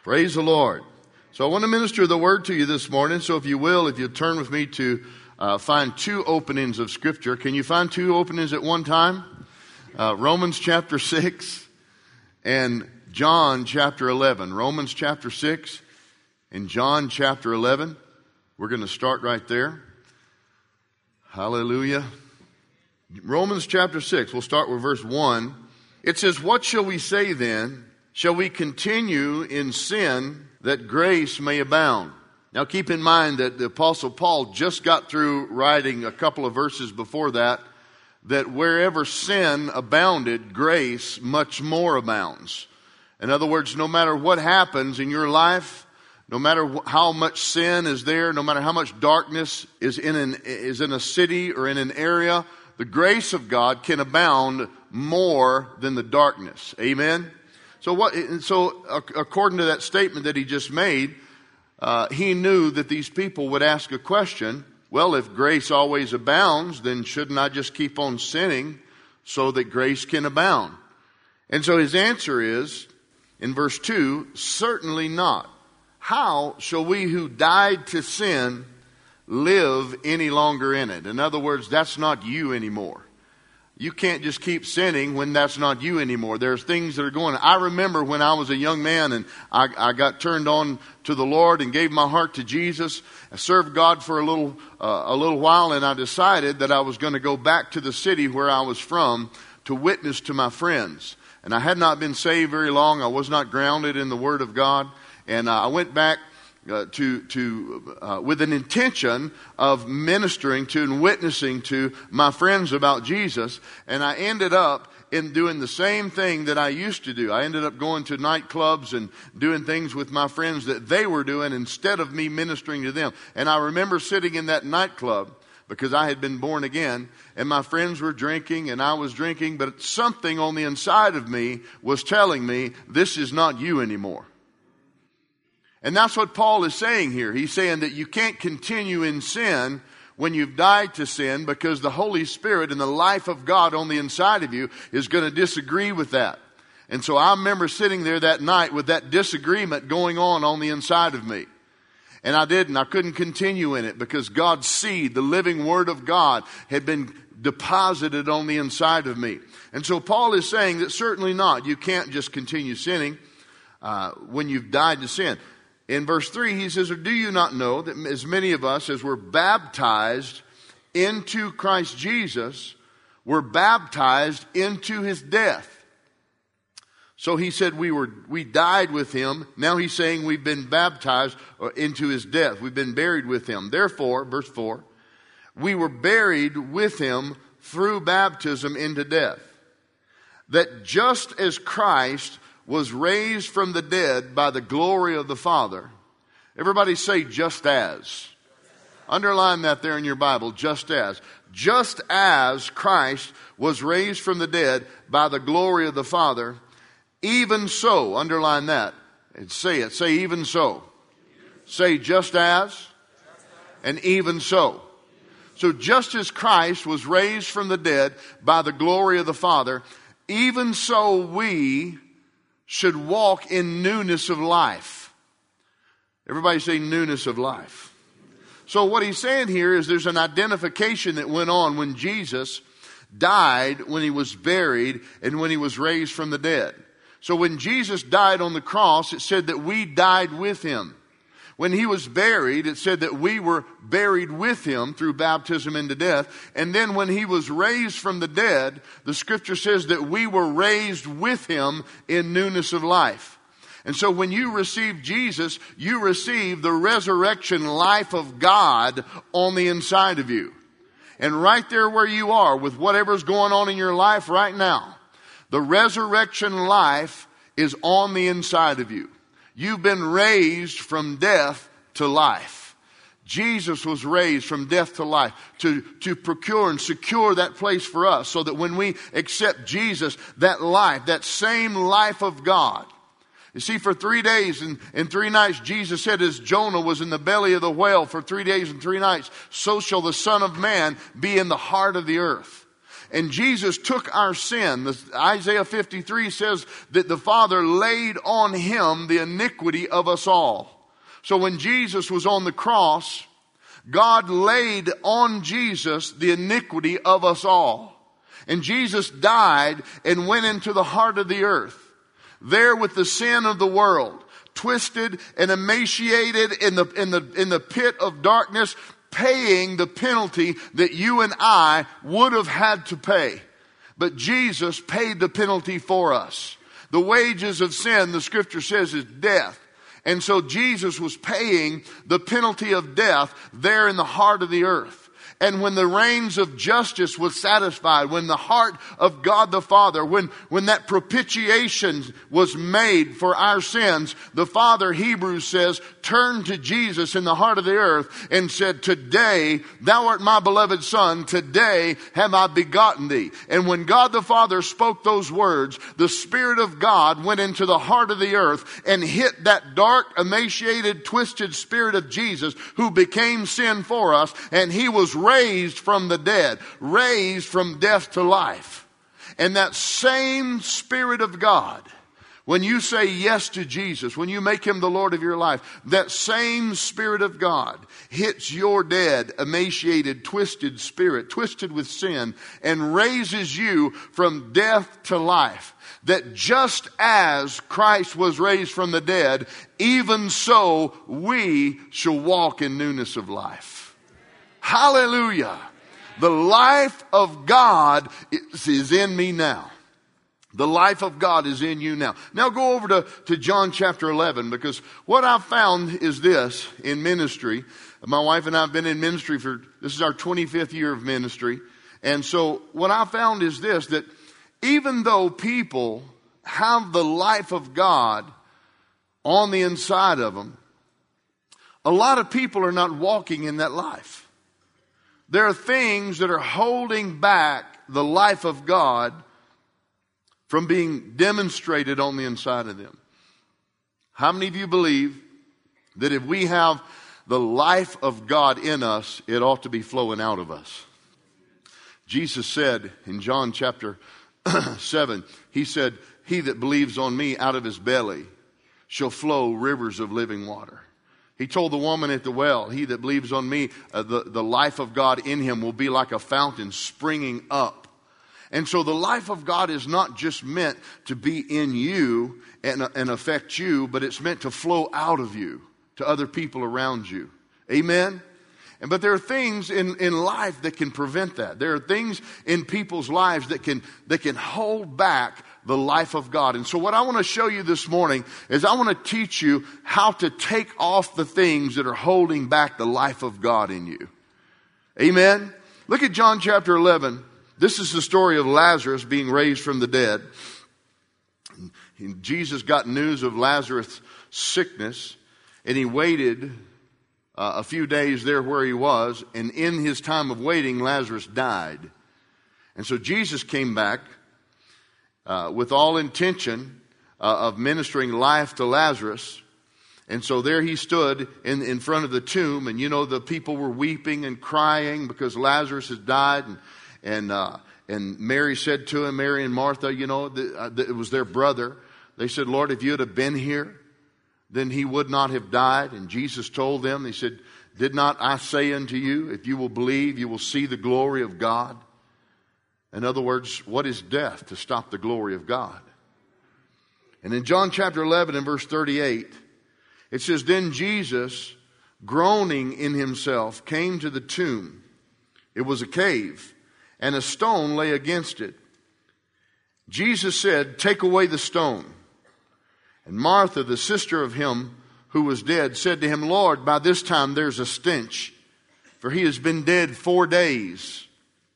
Praise the Lord. So I want to minister the word to you this morning. So if you will, if you turn with me to find two openings of Scripture. Can you find two openings at one time? Romans chapter 6 and John chapter 11. Romans chapter 6 and John chapter 11. We're going to start right there. Hallelujah. Romans chapter 6. We'll start with verse 1. It says, "What shall we say then? Shall we continue in sin that grace may abound?" Now keep in mind that the Apostle Paul just got through writing a couple of verses before that wherever sin abounded, grace much more abounds. In other words, no matter what happens in your life, no matter how much sin is there, no matter how much darkness is in a city or in an area, the grace of God can abound more than the darkness. Amen? So according to that statement that he just made, he knew that these people would ask a question. Well, if grace always abounds, then shouldn't I just keep on sinning so that grace can abound? And so his answer is, in verse 2, certainly not. How shall we who died to sin live any longer in it? In other words, that's not you anymore. You can't just keep sinning when that's not you anymore. There's things that are going on. I remember when I was a young man and I got turned on to the Lord and gave my heart to Jesus. I served God for a little while, and I decided that I was going to go back to the city where I was from to witness to my friends. And I had not been saved very long. I was not grounded in the Word of God. And I went back with an intention of ministering to and witnessing to my friends about Jesus. And I ended up in doing the same thing that I used to do. I ended up going to nightclubs and doing things with my friends that they were doing instead of me ministering to them. And I remember sitting in that nightclub because I had been born again, and my friends were drinking and I was drinking, but something on the inside of me was telling me, this is not you anymore. And that's what Paul is saying here. He's saying that you can't continue in sin when you've died to sin, because the Holy Spirit and the life of God on the inside of you is going to disagree with that. And so I remember sitting there that night with that disagreement going on the inside of me. And I couldn't continue in it because God's seed, the living Word of God, had been deposited on the inside of me. And so Paul is saying that certainly not. You can't just continue sinning when you've died to sin. In verse 3, he says, "Or do you not know that as many of us as were baptized into Christ Jesus were baptized into his death?" So he said we died with him. Now he's saying we've been baptized into his death. We've been buried with him. Therefore, verse 4, we were buried with him through baptism into death, that just as Christ was raised from the dead by the glory of the Father. Everybody say, just as. Underline that there in your Bible, just as. Just as Christ was raised from the dead by the glory of the Father, even so, underline that. And say it. Say even so. Say just as and even so. So just as Christ was raised from the dead by the glory of the Father, even so we should walk in newness of life. Everybody say newness of life. So what he's saying here is there's an identification that went on when Jesus died, when he was buried, and when he was raised from the dead. So when Jesus died on the cross, it said that we died with him. When he was buried, it said that we were buried with him through baptism into death. And then when he was raised from the dead, the scripture says that we were raised with him in newness of life. And so when you receive Jesus, you receive the resurrection life of God on the inside of you. And right there where you are, with whatever's going on in your life right now, the resurrection life is on the inside of you. You've been raised from death to life. Jesus was raised from death to life to procure and secure that place for us, so that when we accept Jesus, that life, that same life of God. You see, for 3 days and 3 nights, Jesus said, as Jonah was in the belly of the whale for 3 days and 3 nights, so shall the Son of Man be in the heart of the earth. And Jesus took our sin. Isaiah 53 says that the Father laid on him the iniquity of us all. So when Jesus was on the cross, God laid on Jesus the iniquity of us all. And Jesus died and went into the heart of the earth, there with the sin of the world, twisted and emaciated in the pit of darkness, paying the penalty that you and I would have had to pay. But Jesus paid the penalty for us. The wages of sin, the scripture says, is death. And so Jesus was paying the penalty of death there in the heart of the earth. And when the reigns of justice was satisfied, when the heart of God the Father, when that propitiation was made for our sins, the Father, Hebrews says, turned to Jesus in the heart of the earth and said, today, thou art my beloved Son, today have I begotten thee. And when God the Father spoke those words, the Spirit of God went into the heart of the earth and hit that dark, emaciated, twisted spirit of Jesus, who became sin for us, and he was raised from the dead, raised from death to life. And that same Spirit of God, when you say yes to Jesus, when you make him the Lord of your life, that same Spirit of God hits your dead, emaciated, twisted spirit, twisted with sin, and raises you from death to life. That just as Christ was raised from the dead, even so we shall walk in newness of life. Hallelujah. The life of God is in me now. The life of God is in you now. Now go over to John chapter 11, because what I've found is this in ministry. My wife and I have been in ministry this is our 25th year of ministry. And so what I found is this, that even though people have the life of God on the inside of them, a lot of people are not walking in that life. There are things that are holding back the life of God from being demonstrated on the inside of them. How many of you believe that if we have the life of God in us, it ought to be flowing out of us? Jesus said in John chapter 7, he said, he that believes on me, out of his belly shall flow rivers of living water. He told the woman at the well, he that believes on me, the life of God in him will be like a fountain springing up. And so the life of God is not just meant to be in you and affect you, but it's meant to flow out of you to other people around you. Amen? But there are things in life that can prevent that. There are things in people's lives that can hold back the life of God. And so what I want to show you this morning is I want to teach you how to take off the things that are holding back the life of God in you. Amen? Look at John chapter 11. This is the story of Lazarus being raised from the dead. And Jesus got news of Lazarus' sickness, and he waited a few days there where he was, and in his time of waiting, Lazarus died. And so Jesus came back with all intention of ministering life to Lazarus. And so there he stood in front of the tomb, and the people were weeping and crying because Lazarus had died. And Mary said to him, Mary and Martha, it was their brother. They said, Lord, if you had have been here, then he would not have died. And Jesus told them, he said, did not I say unto you, if you will believe, you will see the glory of God? In other words, what is death to stop the glory of God? And in John chapter 11 and verse 38, it says, then Jesus, groaning in himself, came to the tomb. It was a cave, and a stone lay against it. Jesus said, take away the stone. And Martha, the sister of him who was dead, said to him, Lord, by this time there's a stench, for he has been dead 4 days.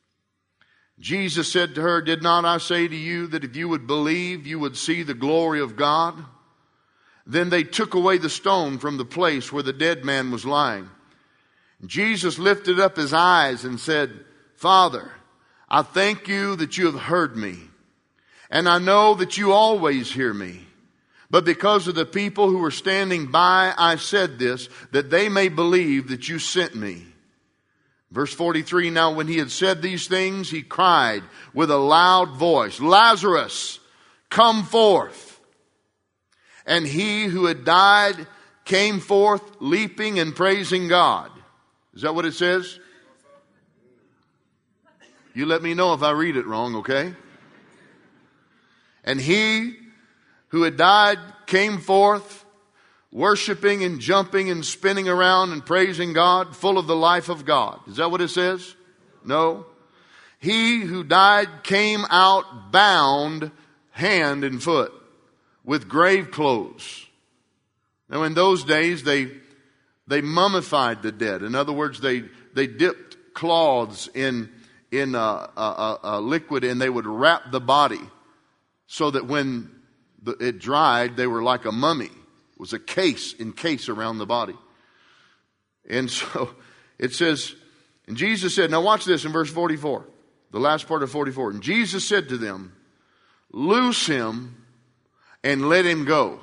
Jesus said to her, did not I say to you that if you would believe, you would see the glory of God? Then they took away the stone from the place where the dead man was lying. Jesus lifted up his eyes and said, Father, I thank you that you have heard me, and I know that you always hear me. But because of the people who were standing by, I said this, that they may believe that you sent me. Verse 43, now when he had said these things, he cried with a loud voice, Lazarus, come forth. And he who had died came forth, leaping and praising God. Is that what it says? You let me know if I read it wrong, okay? And he who had died came forth, worshiping and jumping and spinning around and praising God, full of the life of God. Is that what it says? No. He who died came out bound hand and foot with grave clothes. Now in those days they mummified the dead. In other words, they dipped cloths in a liquid, and they would wrap the body so that when it dried, they were like a mummy. It was a case around the body. And so it says, and Jesus said, now watch this in verse 44, the last part of 44. And Jesus said to them, loose him and let him go.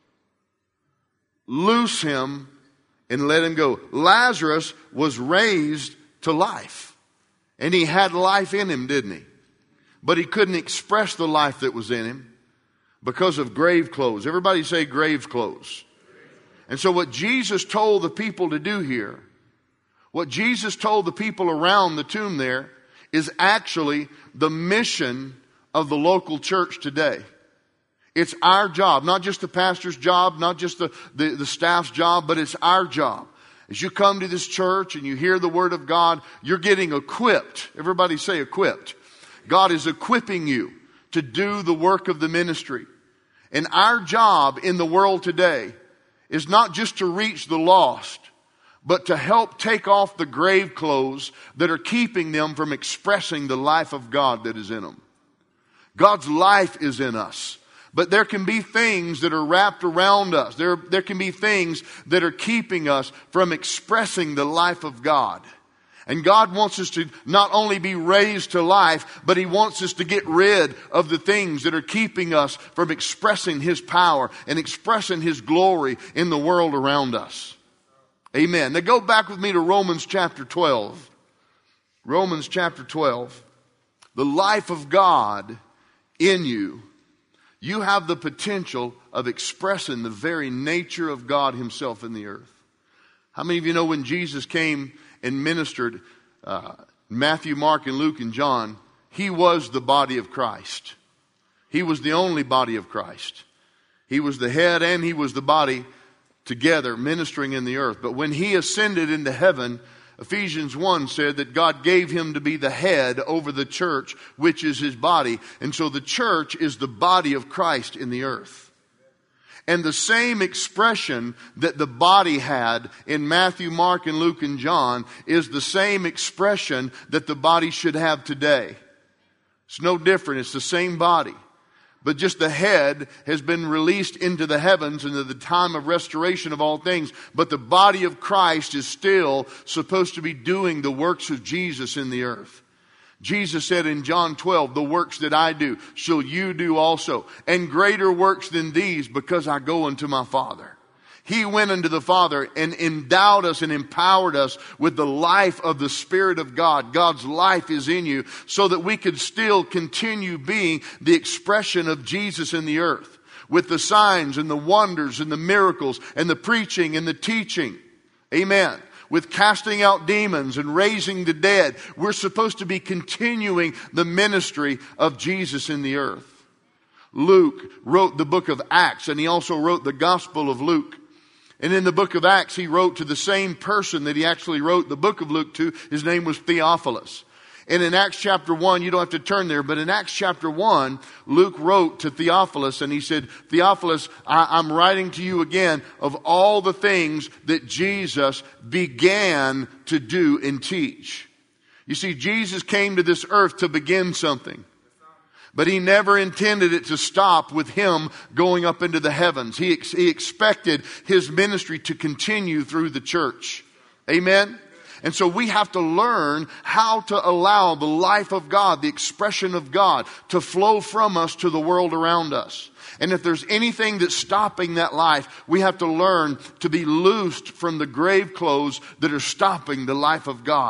Loose him and let him go. Lazarus was raised to life. And he had life in him, didn't he? But he couldn't express the life that was in him because of grave clothes. Everybody say grave clothes. And so what Jesus told the people to do here, what Jesus told the people around the tomb there, is actually the mission of the local church today. It's our job, not just the pastor's job, not just the staff's job, but it's our job. As you come to this church and you hear the word of God, you're getting equipped. Everybody say equipped. God is equipping you to do the work of the ministry. And our job in the world today is not just to reach the lost, but to help take off the grave clothes that are keeping them from expressing the life of God that is in them. God's life is in us. But there can be things that are wrapped around us. There can be things that are keeping us from expressing the life of God. And God wants us to not only be raised to life, but He wants us to get rid of the things that are keeping us from expressing His power and expressing His glory in the world around us. Amen. Now go back with me to Romans chapter 12. Romans chapter 12. The life of God in you. You have the potential of expressing the very nature of God Himself in the earth. How many of you know when Jesus came and ministered, Matthew, Mark, and Luke, and John, He was the body of Christ. He was the only body of Christ. He was the head and He was the body together ministering in the earth. But when He ascended into heaven, Ephesians 1 said that God gave Him to be the head over the church, which is His body. And so the church is the body of Christ in the earth. And the same expression that the body had in Matthew, Mark, and Luke, and John is the same expression that the body should have today. It's no different. It's the same body. But just the head has been released into the heavens into the time of restoration of all things. But the body of Christ is still supposed to be doing the works of Jesus in the earth. Jesus said in John 12, the works that I do shall you do also. And greater works than these, because I go unto my Father. He went unto the Father and endowed us and empowered us with the life of the Spirit of God. God's life is in you so that we could still continue being the expression of Jesus in the earth with the signs and the wonders and the miracles and the preaching and the teaching. Amen. With casting out demons and raising the dead. We're supposed to be continuing the ministry of Jesus in the earth. Luke wrote the book of Acts, and he also wrote the Gospel of Luke. And in the book of Acts, he wrote to the same person that he actually wrote the book of Luke to. His name was Theophilus. And in Acts chapter 1, you don't have to turn there, but in Acts chapter 1, Luke wrote to Theophilus and he said, Theophilus, I'm writing to you again of all the things that Jesus began to do and teach. You see, Jesus came to this earth to begin something. But He never intended it to stop with Him going up into the heavens. He expected His ministry to continue through the church. Amen? And so we have to learn how to allow the life of God, the expression of God, to flow from us to the world around us. And if there's anything that's stopping that life, we have to learn to be loosed from the grave clothes that are stopping the life of God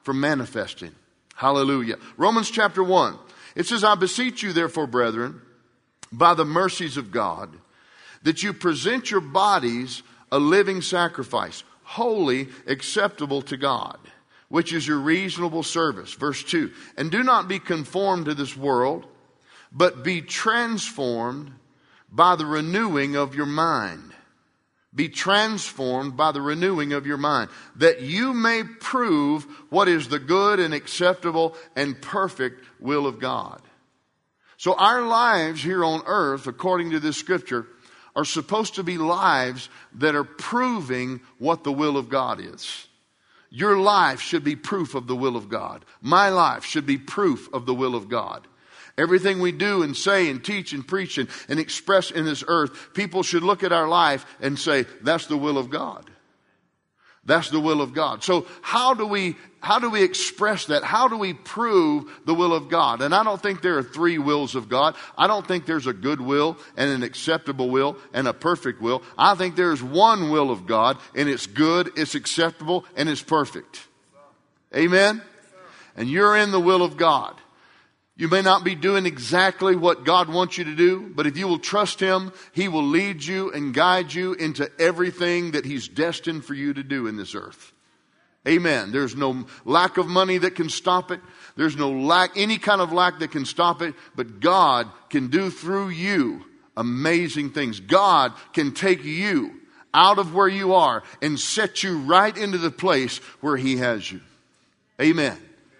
from manifesting. Hallelujah. Romans chapter 1. It says, I beseech you therefore, brethren, by the mercies of God, that you present your bodies a living sacrifice, holy, acceptable to God, which is your reasonable service. Verse 2. And do not be conformed to this world, but be transformed by the renewing of your mind. Be transformed by the renewing of your mind, that you may prove what is the good and acceptable and perfect will of God. So our lives here on earth, according to this scripture, are supposed to be lives that are proving what the will of God is. Your life should be proof of the will of God. My life should be proof of the will of God. Everything we do and say and teach and preach and express in this earth, people should look at our life and say, that's the will of God. That's the will of God. So how do we express that? How do we prove the will of God? And I don't think there are three wills of God. I don't think there's a good will and an acceptable will and a perfect will. I think there's one will of God, and it's good, it's acceptable, and it's perfect. Amen? And you're in the will of God. You may not be doing exactly what God wants you to do, but if you will trust Him, He will lead you and guide you into everything that He's destined for you to do in this earth. Amen. There's no lack of money that can stop it. There's no any kind of lack that can stop it, but God can do through you amazing things. God can take you out of where you are and set you right into the place where He has you. Amen.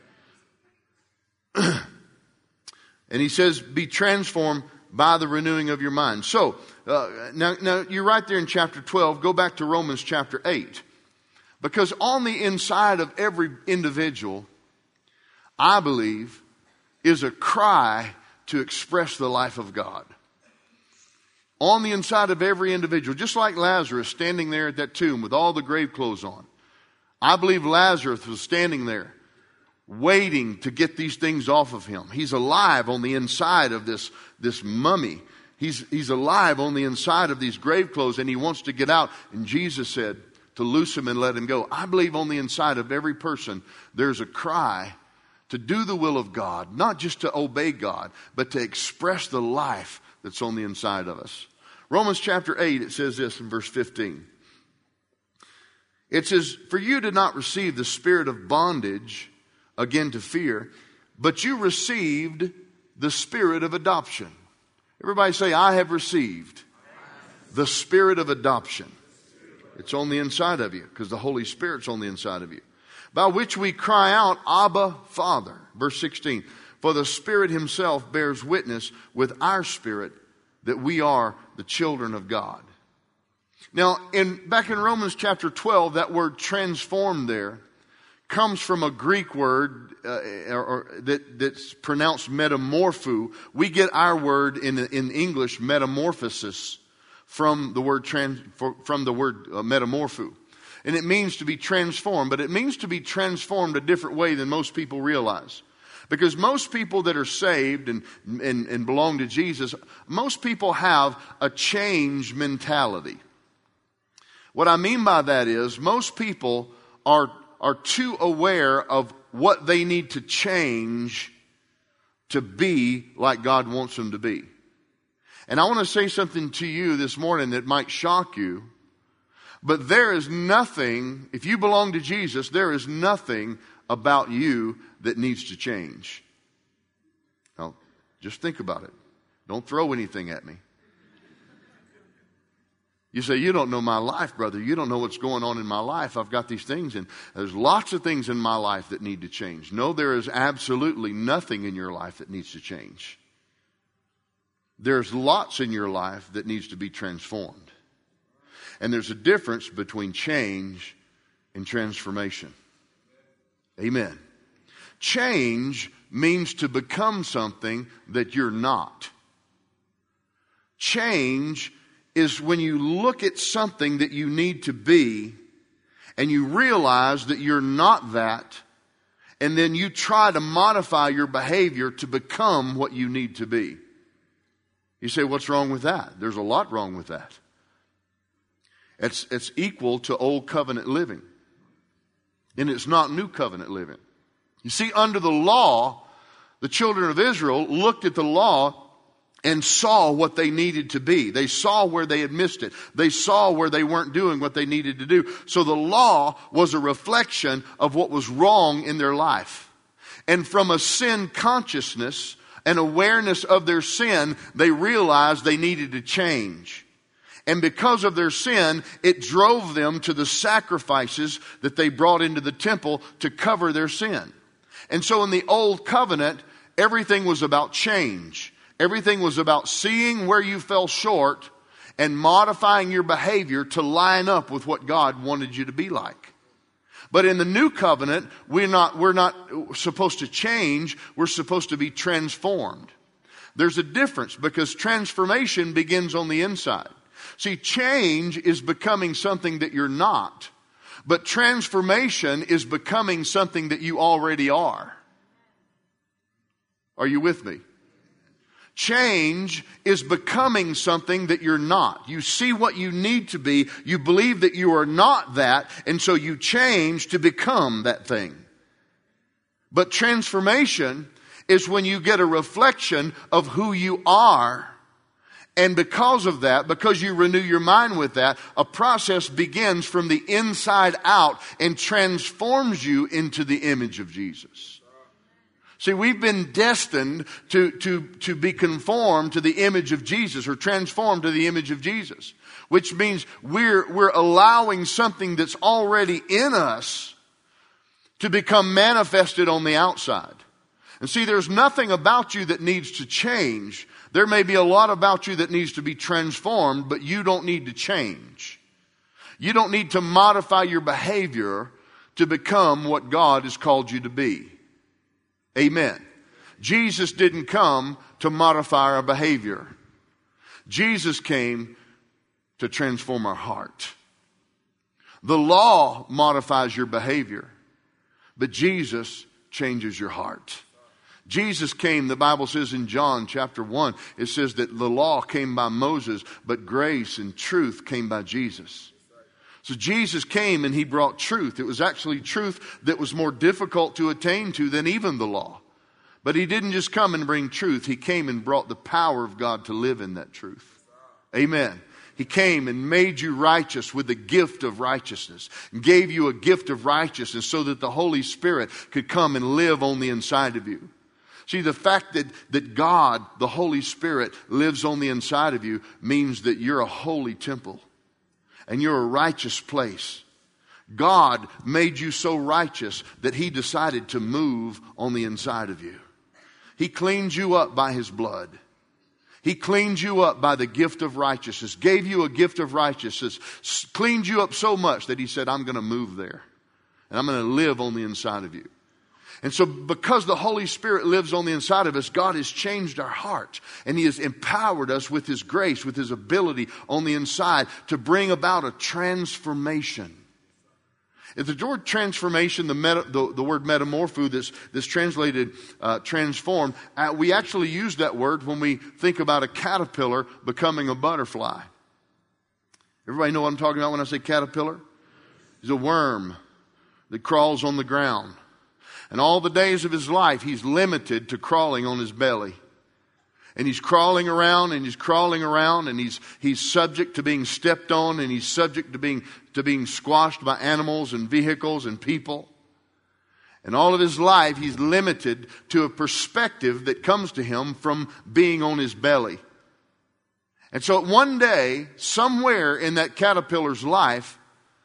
And He says, be transformed by the renewing of your mind. So, now you're right there in chapter 12. Go back to Romans chapter 8. Because on the inside of every individual, I believe, is a cry to express the life of God. On the inside of every individual, just like Lazarus standing there at that tomb with all the grave clothes on. I believe Lazarus was standing there waiting to get these things off of him. He's alive on the inside of this mummy. He's alive on the inside of these grave clothes, and he wants to get out. And Jesus said to loose him and let him go. I believe on the inside of every person there's a cry to do the will of God, not just to obey God, but to express the life that's on the inside of us. Romans chapter 8, it says this in verse 15. It says, for you did not receive the spirit of bondage again to fear, but you received the spirit of adoption. Everybody say, I have received the spirit of adoption. It's on the inside of you because the Holy Spirit's on the inside of you. By which we cry out, Abba, Father. Verse 16, for the Spirit Himself bears witness with our spirit that we are the children of God. Now, back in Romans chapter 12, that word transformed there comes from a Greek word that's pronounced metamorpho. We get our word in English metamorphosis from the word metamorpho, and it means to be transformed. But it means to be transformed a different way than most people realize, because most people that are saved and belong to Jesus, most people have a change mentality. What I mean by that is most people are too aware of what they need to change to be like God wants them to be. And I want to say something to you this morning that might shock you, but there is nothing, if you belong to Jesus, there is nothing about you that needs to change. Now, just think about it. Don't throw anything at me. You say, you don't know my life, brother. You don't know what's going on in my life. I've got these things, and there's lots of things in my life that need to change. No, there is absolutely nothing in your life that needs to change. There's lots in your life that needs to be transformed. And there's a difference between change and transformation. Amen. Change means to become something that you're not. Change is when you look at something that you need to be and you realize that you're not that, and then you try to modify your behavior to become what you need to be. You say, what's wrong with that? There's a lot wrong with that. It's equal to old covenant living. And it's not new covenant living. You see, under the law, the children of Israel looked at the law and saw what they needed to be. They saw where they had missed it. They saw where they weren't doing what they needed to do. So the law was a reflection of what was wrong in their life. And from a sin consciousness, an awareness of their sin, they realized they needed to change. And because of their sin, it drove them to the sacrifices that they brought into the temple to cover their sin. And so in the old covenant, everything was about change. Everything was about seeing where you fell short and modifying your behavior to line up with what God wanted you to be like. But in the new covenant, we're not supposed to change. We're supposed to be transformed. There's a difference because transformation begins on the inside. See, change is becoming something that you're not. But transformation is becoming something that you already are. Are you with me? Change is becoming something that you're not. You see what you need to be. You believe that you are not that. And so you change to become that thing. But transformation is when you get a reflection of who you are. And because of that, because you renew your mind with that, a process begins from the inside out and transforms you into the image of Jesus. See, we've been destined to be conformed to the image of Jesus or transformed to the image of Jesus, which means we're allowing something that's already in us to become manifested on the outside. And see, there's nothing about you that needs to change. There may be a lot about you that needs to be transformed, but you don't need to change. You don't need to modify your behavior to become what God has called you to be. Amen. Jesus didn't come to modify our behavior. Jesus came to transform our heart. The law modifies your behavior, but Jesus changes your heart. Jesus came, the Bible says in John chapter 1, it says that the law came by Moses, but grace and truth came by Jesus. So Jesus came and he brought truth. It was actually truth that was more difficult to attain to than even the law. But he didn't just come and bring truth. He came and brought the power of God to live in that truth. Amen. He came and made you righteous with the gift of righteousness. And gave you a gift of righteousness so that the Holy Spirit could come and live on the inside of you. See, the fact that God, the Holy Spirit, lives on the inside of you means that you're a holy temple. And you're a righteous place. God made you so righteous that he decided to move on the inside of you. He cleaned you up by his blood. He cleaned you up by the gift of righteousness, gave you a gift of righteousness, cleaned you up so much that he said, I'm going to move there. And I'm going to live on the inside of you. And so because the Holy Spirit lives on the inside of us, God has changed our heart. And he has empowered us with his grace, with his ability on the inside to bring about a transformation. If the word transformation, the word metamorpho that's translated transformed, we actually use that word when we think about a caterpillar becoming a butterfly. Everybody know what I'm talking about when I say caterpillar? He's a worm that crawls on the ground. And all the days of his life, he's limited to crawling on his belly. And he's crawling around and he's crawling around and he's subject to being stepped on and he's subject to being squashed by animals and vehicles and people. And all of his life, he's limited to a perspective that comes to him from being on his belly. And so one day, somewhere in that caterpillar's life,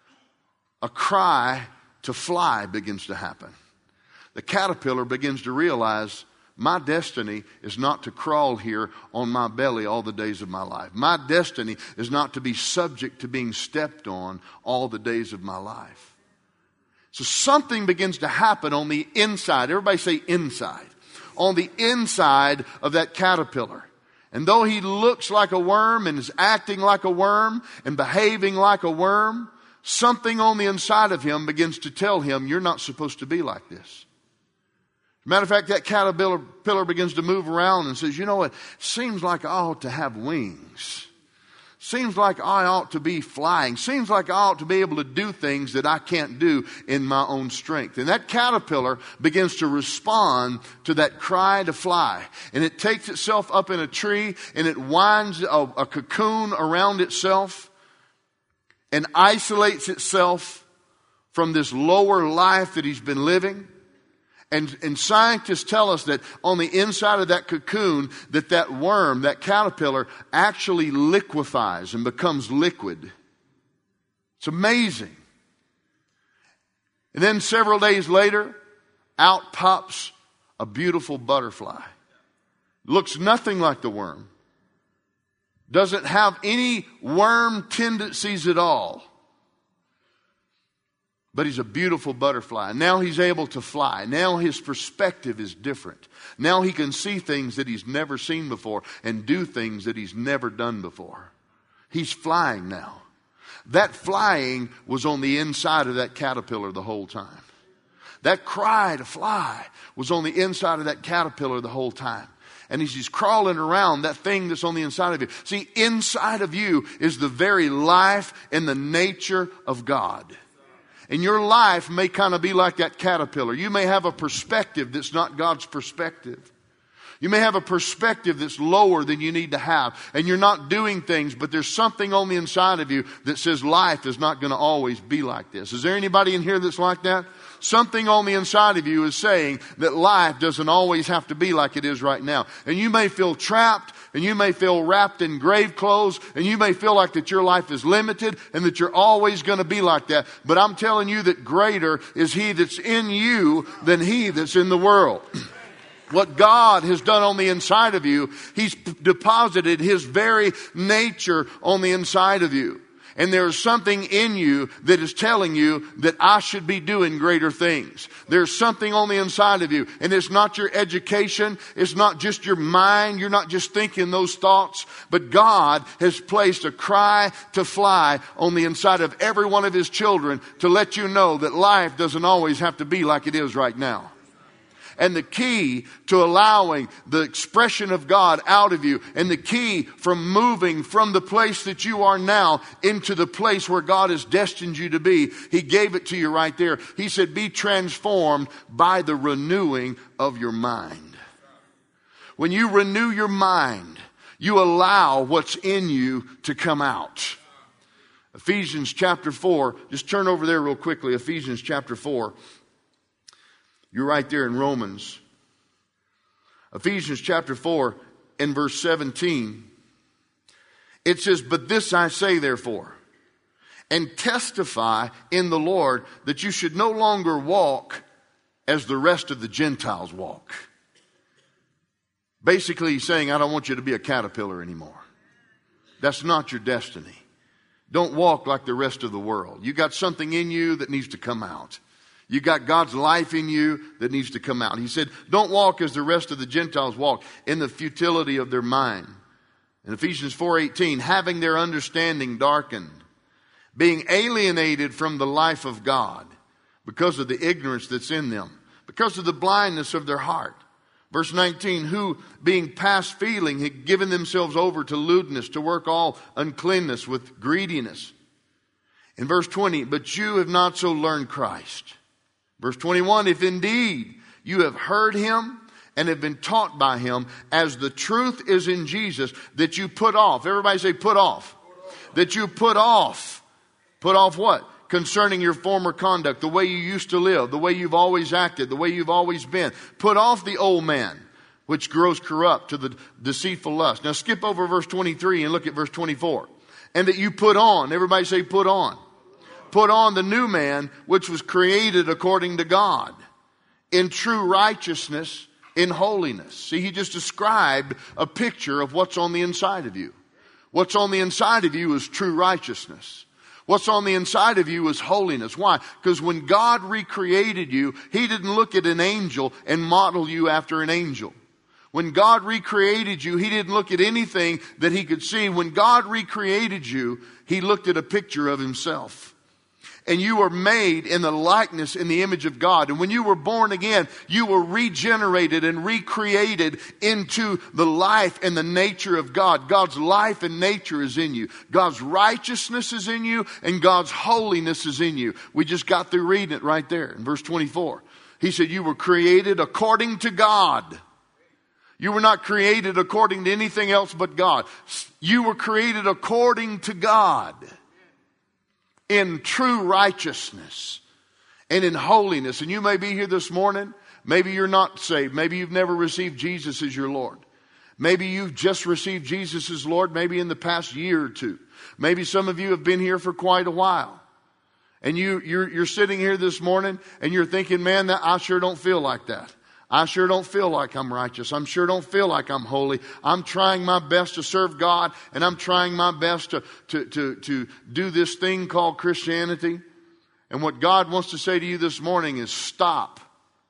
a cry to fly begins to happen. The caterpillar begins to realize my destiny is not to crawl here on my belly all the days of my life. My destiny is not to be subject to being stepped on all the days of my life. So something begins to happen on the inside. Everybody say inside. On the inside of that caterpillar. And though he looks like a worm and is acting like a worm and behaving like a worm, something on the inside of him begins to tell him, you're not supposed to be like this. Matter of fact, that caterpillar begins to move around and says, you know what, seems like I ought to have wings. Seems like I ought to be flying. Seems like I ought to be able to do things that I can't do in my own strength. And that caterpillar begins to respond to that cry to fly. And it takes itself up in a tree and it winds a cocoon around itself and isolates itself from this lower life that he's been living. And scientists tell us that on the inside of that cocoon, that worm, that caterpillar, actually liquefies and becomes liquid. It's amazing. And then several days later, out pops a beautiful butterfly. Looks nothing like the worm. Doesn't have any worm tendencies at all. But he's a beautiful butterfly. Now he's able to fly. Now his perspective is different. Now he can see things that he's never seen before and do things that he's never done before. He's flying now. That flying was on the inside of that caterpillar the whole time. That cry to fly was on the inside of that caterpillar the whole time. And as he's crawling around, that thing that's on the inside of you. See, inside of you is the very life and the nature of God. And your life may kind of be like that caterpillar. You may have a perspective that's not God's perspective. You may have a perspective that's lower than you need to have. And you're not doing things, but there's something on the inside of you that says life is not going to always be like this. Is there anybody in here that's like that? Something on the inside of you is saying that life doesn't always have to be like it is right now. And you may feel trapped, and you may feel wrapped in grave clothes, and you may feel like that your life is limited and that you're always going to be like that. But I'm telling you that greater is He that's in you than he that's in the world. What God has done on the inside of you, He's deposited His very nature on the inside of you. And there's something in you that is telling you that I should be doing greater things. There's something on the inside of you. And it's not your education. It's not just your mind. You're not just thinking those thoughts. But God has placed a cry to fly on the inside of every one of His children to let you know that life doesn't always have to be like it is right now. And the key to allowing the expression of God out of you, and the key from moving from the place that you are now into the place where God has destined you to be, He gave it to you right there. He said, be transformed by the renewing of your mind. When you renew your mind, you allow what's in you to come out. Ephesians chapter 4, just turn over there real quickly, Ephesians chapter 4. You're right there in Romans. Ephesians chapter 4 and verse 17. It says, but this I say therefore, and testify in the Lord that you should no longer walk as the rest of the Gentiles walk. Basically he's saying, I don't want you to be a caterpillar anymore. That's not your destiny. Don't walk like the rest of the world. You got something in you that needs to come out. You got God's life in you that needs to come out. He said, don't walk as the rest of the Gentiles walk, in the futility of their mind. In Ephesians 4:18, having their understanding darkened, being alienated from the life of God because of the ignorance that's in them, because of the blindness of their heart. Verse 19, who being past feeling had given themselves over to lewdness, to work all uncleanness with greediness. In verse 20, but you have not so learned Christ. Verse 21, if indeed you have heard Him and have been taught by Him, as the truth is in Jesus, that you put off. Everybody say put off. That you put off. Put off what? Concerning your former conduct, the way you used to live, the way you've always acted, the way you've always been. Put off the old man, which grows corrupt to the deceitful lust. Now skip over verse 23 and look at verse 24. And that you put on. Everybody say put on. Put on the new man, which was created according to God, in true righteousness, in holiness. See, he just described a picture of what's on the inside of you. What's on the inside of you is true righteousness. What's on the inside of you is holiness. Why? Because when God recreated you, He didn't look at an angel and model you after an angel. When God recreated you, He didn't look at anything that He could see. When God recreated you, He looked at a picture of Himself. And you were made in the likeness, in the image of God. And when you were born again, you were regenerated and recreated into the life and the nature of God. God's life and nature is in you. God's righteousness is in you, and God's holiness is in you. We just got through reading it right there in verse 24. He said you were created according to God. You were not created according to anything else but God. You were created according to God, in true righteousness and in holiness. And you may be here this morning. Maybe you're not saved. Maybe you've never received Jesus as your Lord. Maybe you've just received Jesus as Lord, maybe in the past year or two. Maybe some of you have been here for quite a while. And you're sitting here this morning and you're thinking, man, I sure don't feel like that. I sure don't feel like I'm righteous. I sure don't feel like I'm holy. I'm trying my best to serve God, and I'm trying my best to do this thing called Christianity. And what God wants to say to you this morning is stop.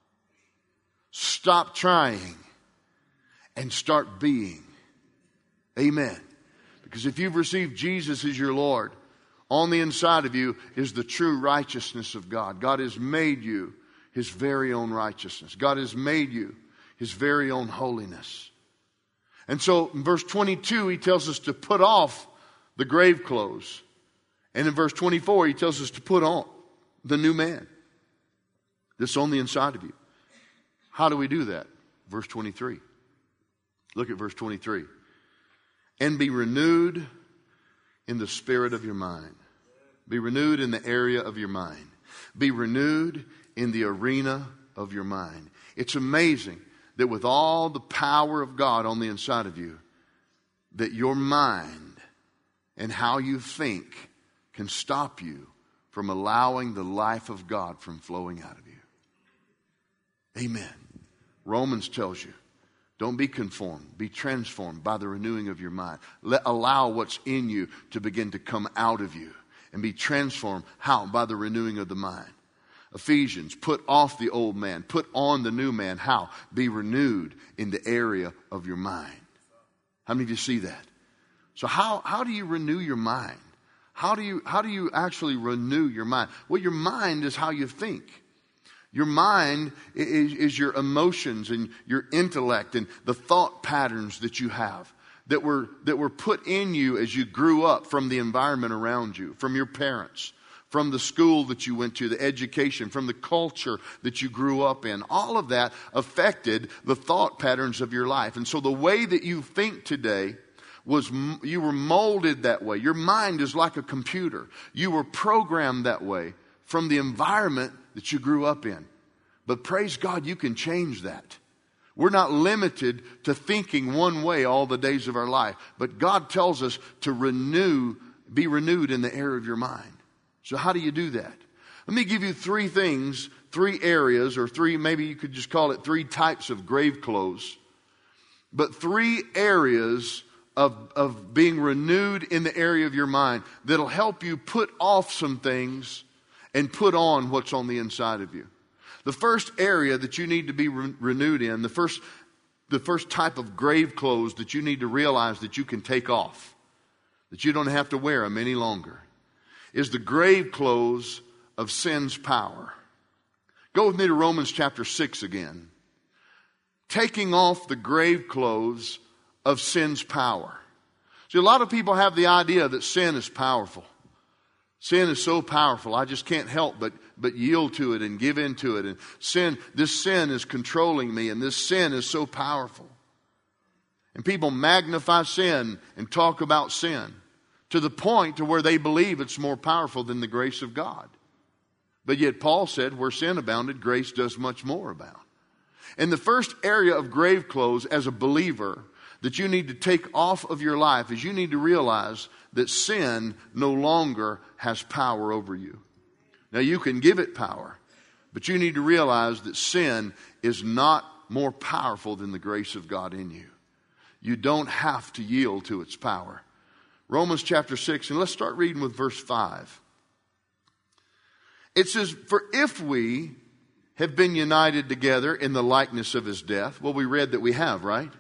Stop trying and start being. Amen. Because if you've received Jesus as your Lord, on the inside of you is the true righteousness of God. God has made you His very own righteousness. God has made you His very own holiness. And so in verse 22, He tells us to put off the grave clothes. And in verse 24, He tells us to put on the new man that's on the inside of you. How do we do that? Verse 23. Look at verse 23. And be renewed in the spirit of your mind. Be renewed in the area of your mind. Be renewed in the arena of your mind. It's amazing that with all the power of God on the inside of you, that your mind and how you think can stop you from allowing the life of God from flowing out of you. Amen. Romans tells you, don't be conformed, be transformed by the renewing of your mind. Allow what's in you to begin to come out of you and be transformed. How? By the renewing of the mind. Ephesians, put off the old man, put on the new man. How? Be renewed in the area of your mind. How many of you see that? So how do you renew your mind? How do you actually renew your mind? Well, your mind is how you think. Your mind is your emotions and your intellect and the thought patterns that you have that were put in you as you grew up from the environment around you, from your parents, from the school that you went to, the education, from the culture that you grew up in. All of that affected the thought patterns of your life. And so the way that you think today you were molded that way. Your mind is like a computer. You were programmed that way from the environment that you grew up in. But praise God, you can change that. We're not limited to thinking one way all the days of our life. But God tells us to be renewed in the area of your mind. So how do you do that? Let me give you three things, three areas, or maybe you could just call it three types of grave clothes. But three areas of being renewed in the area of your mind that'll help you put off some things and put on what's on the inside of you. The first area that you need to be renewed in, the first type of grave clothes that you need to realize that you can take off, that you don't have to wear them any longer, is the grave clothes of sin's power. Go with me to Romans chapter 6 again. Taking off the grave clothes of sin's power. See, a lot of people have the idea that sin is powerful. Sin is so powerful, I just can't help but yield to it and give in to it. And this sin is controlling me, and this sin is so powerful. And people magnify sin and talk about sin to the point to where they believe it's more powerful than the grace of God. But yet Paul said, where sin abounded, grace does much more abound. And the first area of grave clothes as a believer that you need to take off of your life is you need to realize that sin no longer has power over you. Now you can give it power, but you need to realize that sin is not more powerful than the grace of God in you. You don't have to yield to its power. Romans chapter 6, and let's start reading with verse 5. It says, for if we have been united together in the likeness of his death, well, we read that we have, right?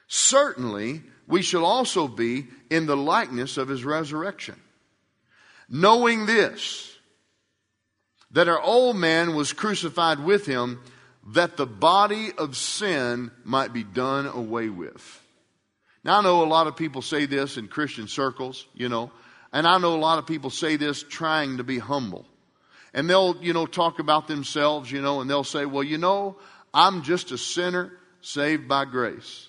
Certainly, we shall also be in the likeness of his resurrection. knowing this, that our old man was crucified with him, that the body of sin might be done away with. Now, I know a lot of people say this in Christian circles, and I know a lot of people say this trying to be humble. And they'll, talk about themselves, and they'll say, well, I'm just a sinner saved by grace.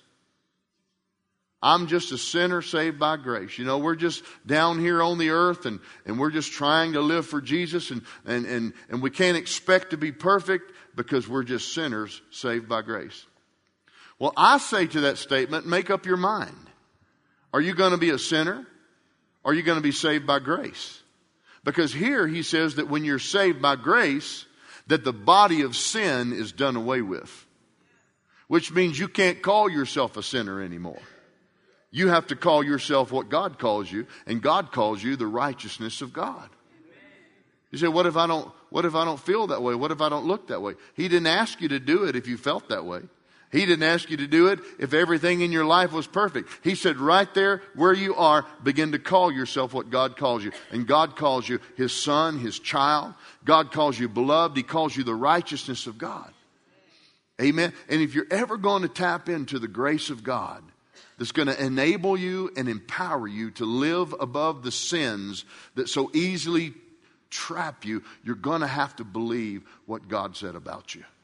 I'm just a sinner saved by grace. We're just down here on the earth and we're just trying to live for Jesus and we can't expect to be perfect because we're just sinners saved by grace. Well, I say to that statement, make up your mind. Are you going to be a sinner? Or are you going to be saved by grace? Because here he says that when you're saved by grace, that the body of sin is done away with. Which means you can't call yourself a sinner anymore. You have to call yourself what God calls you, and God calls you the righteousness of God. You say, what if I don't feel that way? What if I don't look that way? He didn't ask you to do it if you felt that way. He didn't ask you to do it if everything in your life was perfect. He said right there where you are, begin to call yourself what God calls you. And God calls you His son, His child. God calls you beloved. He calls you the righteousness of God. Amen. And if you're ever going to tap into the grace of God that's going to enable you and empower you to live above the sins that so easily trap you, you're going to have to believe what God said about you.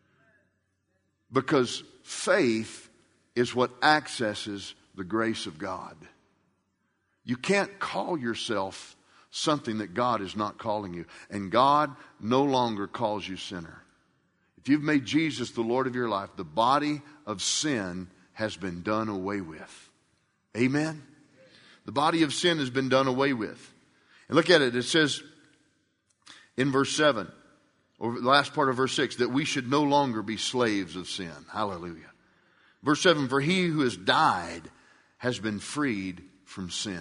Because faith is what accesses the grace of God. You can't call yourself something that God is not calling you. And God no longer calls you sinner. If you've made Jesus the Lord of your life, the body of sin has been done away with. Amen? The body of sin has been done away with. And look at it. It says in verse 7. Or the last part of verse 6, that we should no longer be slaves of sin. Hallelujah. Verse 7, for he who has died has been freed from sin.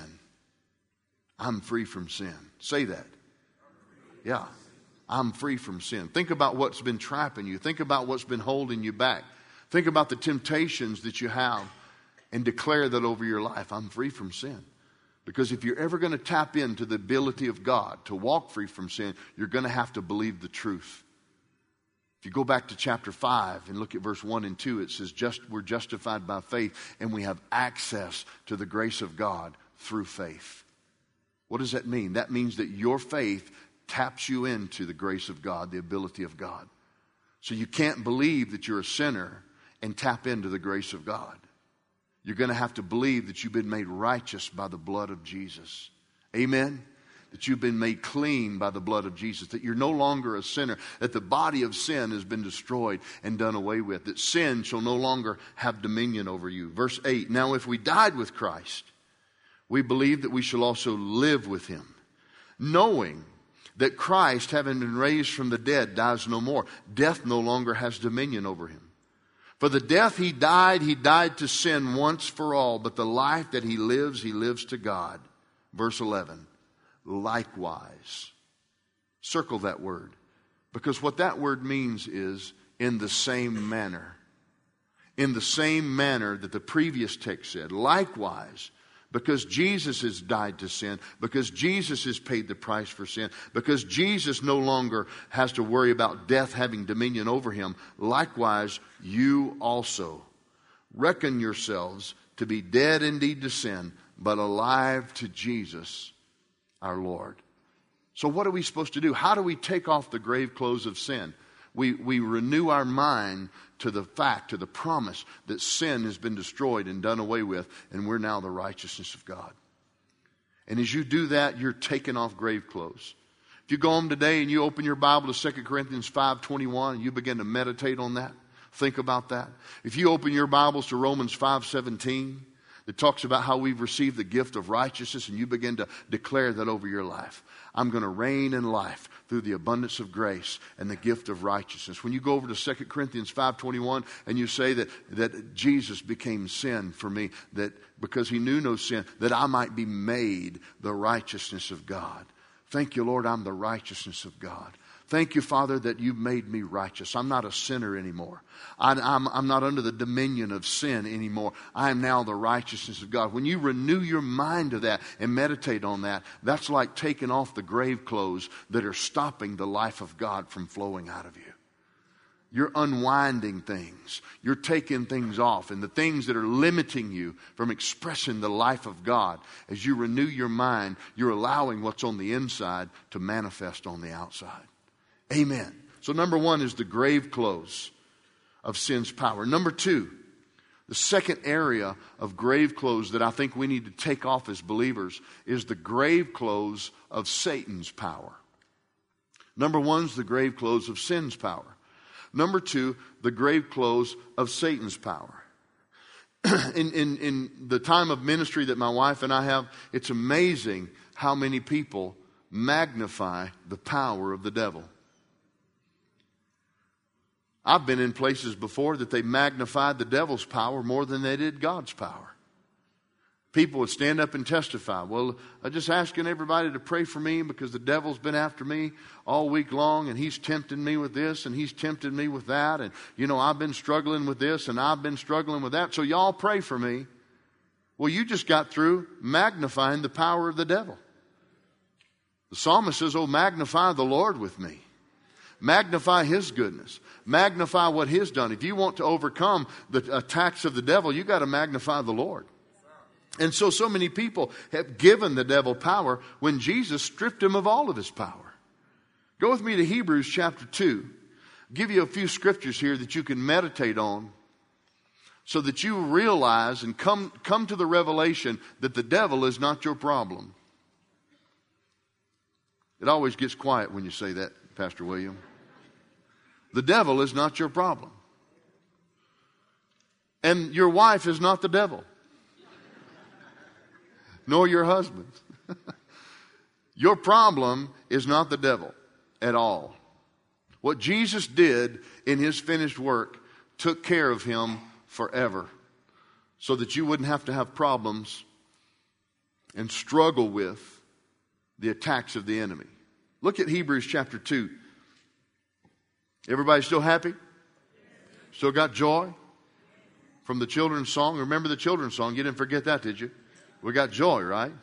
I'm free from sin. Say that. Yeah. I'm free from sin. Think about what's been trapping you. Think about what's been holding you back. Think about the temptations that you have and declare that over your life. I'm free from sin. Because if you're ever going to tap into the ability of God to walk free from sin, you're going to have to believe the truth. If you go back to chapter 5 and look at verse 1 and 2, it says, we're justified by faith and we have access to the grace of God through faith. What does that mean? That means that your faith taps you into the grace of God, the ability of God. So you can't believe that you're a sinner and tap into the grace of God. You're going to have to believe that you've been made righteous by the blood of Jesus. Amen? That you've been made clean by the blood of Jesus. That you're no longer a sinner. That the body of sin has been destroyed and done away with. That sin shall no longer have dominion over you. Verse 8, now if we died with Christ, we believe that we shall also live with Him. Knowing that Christ, having been raised from the dead, dies no more. Death no longer has dominion over Him. For the death He died to sin once for all, but the life that He lives to God. Verse 11, likewise. Circle that word. Because what that word means is in the same manner. In the same manner that the previous text said. Likewise, because Jesus has died to sin, because Jesus has paid the price for sin, because Jesus no longer has to worry about death having dominion over Him, likewise, you also reckon yourselves to be dead indeed to sin, but alive to Jesus our Lord. So what are we supposed to do? How do we take off the grave clothes of sin? We renew our mind to the fact, to the promise that sin has been destroyed and done away with, and we're now the righteousness of God. And as you do that, you're taking off grave clothes. If you go home today and you open your Bible to 2 Corinthians 5:21 and you begin to meditate on that, think about that. If you open your Bibles to Romans 5:17, that talks about how we've received the gift of righteousness, and you begin to declare that over your life. I'm going to reign in life through the abundance of grace and the gift of righteousness. When you go over to 2 Corinthians 5:21 and you say that Jesus became sin for me, that because He knew no sin, that I might be made the righteousness of God. Thank you, Lord, I'm the righteousness of God. Thank you, Father, that you've made me righteous. I'm not a sinner anymore. I'm not under the dominion of sin anymore. I am now the righteousness of God. When you renew your mind to that and meditate on that, that's like taking off the grave clothes that are stopping the life of God from flowing out of you. You're unwinding things. You're taking things off. And the things that are limiting you from expressing the life of God, as you renew your mind, you're allowing what's on the inside to manifest on the outside. Amen. So number one is the grave clothes of sin's power. Number two, the second area of grave clothes that I think we need to take off as believers is the grave clothes of Satan's power. Number one is the grave clothes of sin's power. Number two, the grave clothes of Satan's power. In the time of ministry that my wife and I have, it's amazing how many people magnify the power of the devil. I've been in places before that they magnified the devil's power more than they did God's power. People would stand up and testify. Well, I'm just asking everybody to pray for me because the devil's been after me all week long and he's tempting me with this and he's tempting me with that. And, I've been struggling with this and I've been struggling with that. So y'all pray for me. Well, you just got through magnifying the power of the devil. The psalmist says, oh, magnify the Lord with me. Magnify his goodness. Magnify what he's done. If you want to overcome the attacks of the devil, you got to magnify the Lord. And so many people have given the devil power when Jesus stripped him of all of his power. Go with me to Hebrews chapter 2. I'll give you a few scriptures here that you can meditate on so that you realize and come to the revelation that the devil is not your problem. It always gets quiet when you say that, Pastor William. The devil is not your problem. And your wife is not the devil. Nor your husband. Your problem is not the devil at all. What Jesus did in his finished work took care of him forever so that you wouldn't have to have problems and struggle with the attacks of the enemy. Look at Hebrews chapter 2. Everybody still happy? Still got joy? From the children's song. Remember the children's song. You didn't forget that, did you? We got joy, right?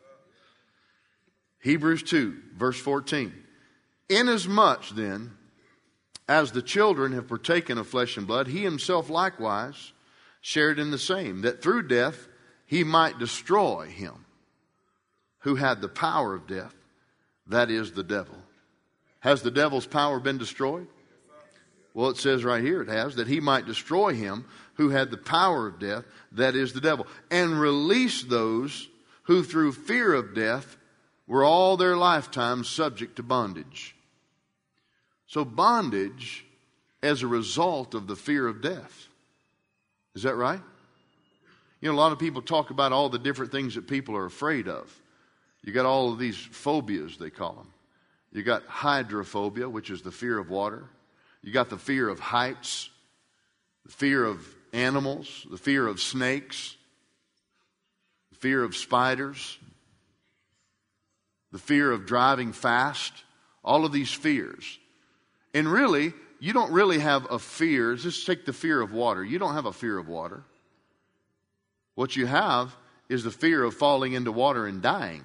Hebrews 2, verse 14. Inasmuch then as the children have partaken of flesh and blood, he himself likewise shared in the same, that through death he might destroy him who had the power of death, that is the devil. Has the devil's power been destroyed? Well, it says right here it has, that he might destroy him who had the power of death, that is the devil, and release those who through fear of death were all their lifetime subject to bondage. So bondage as a result of the fear of death. Is that right? A lot of people talk about all the different things that people are afraid of. You got all of these phobias, they call them. You got hydrophobia, which is the fear of water. You got the fear of heights, the fear of animals, the fear of snakes, the fear of spiders, the fear of driving fast, all of these fears. And really, you don't really have a fear. Just take the fear of water. You don't have a fear of water. What you have is the fear of falling into water and dying.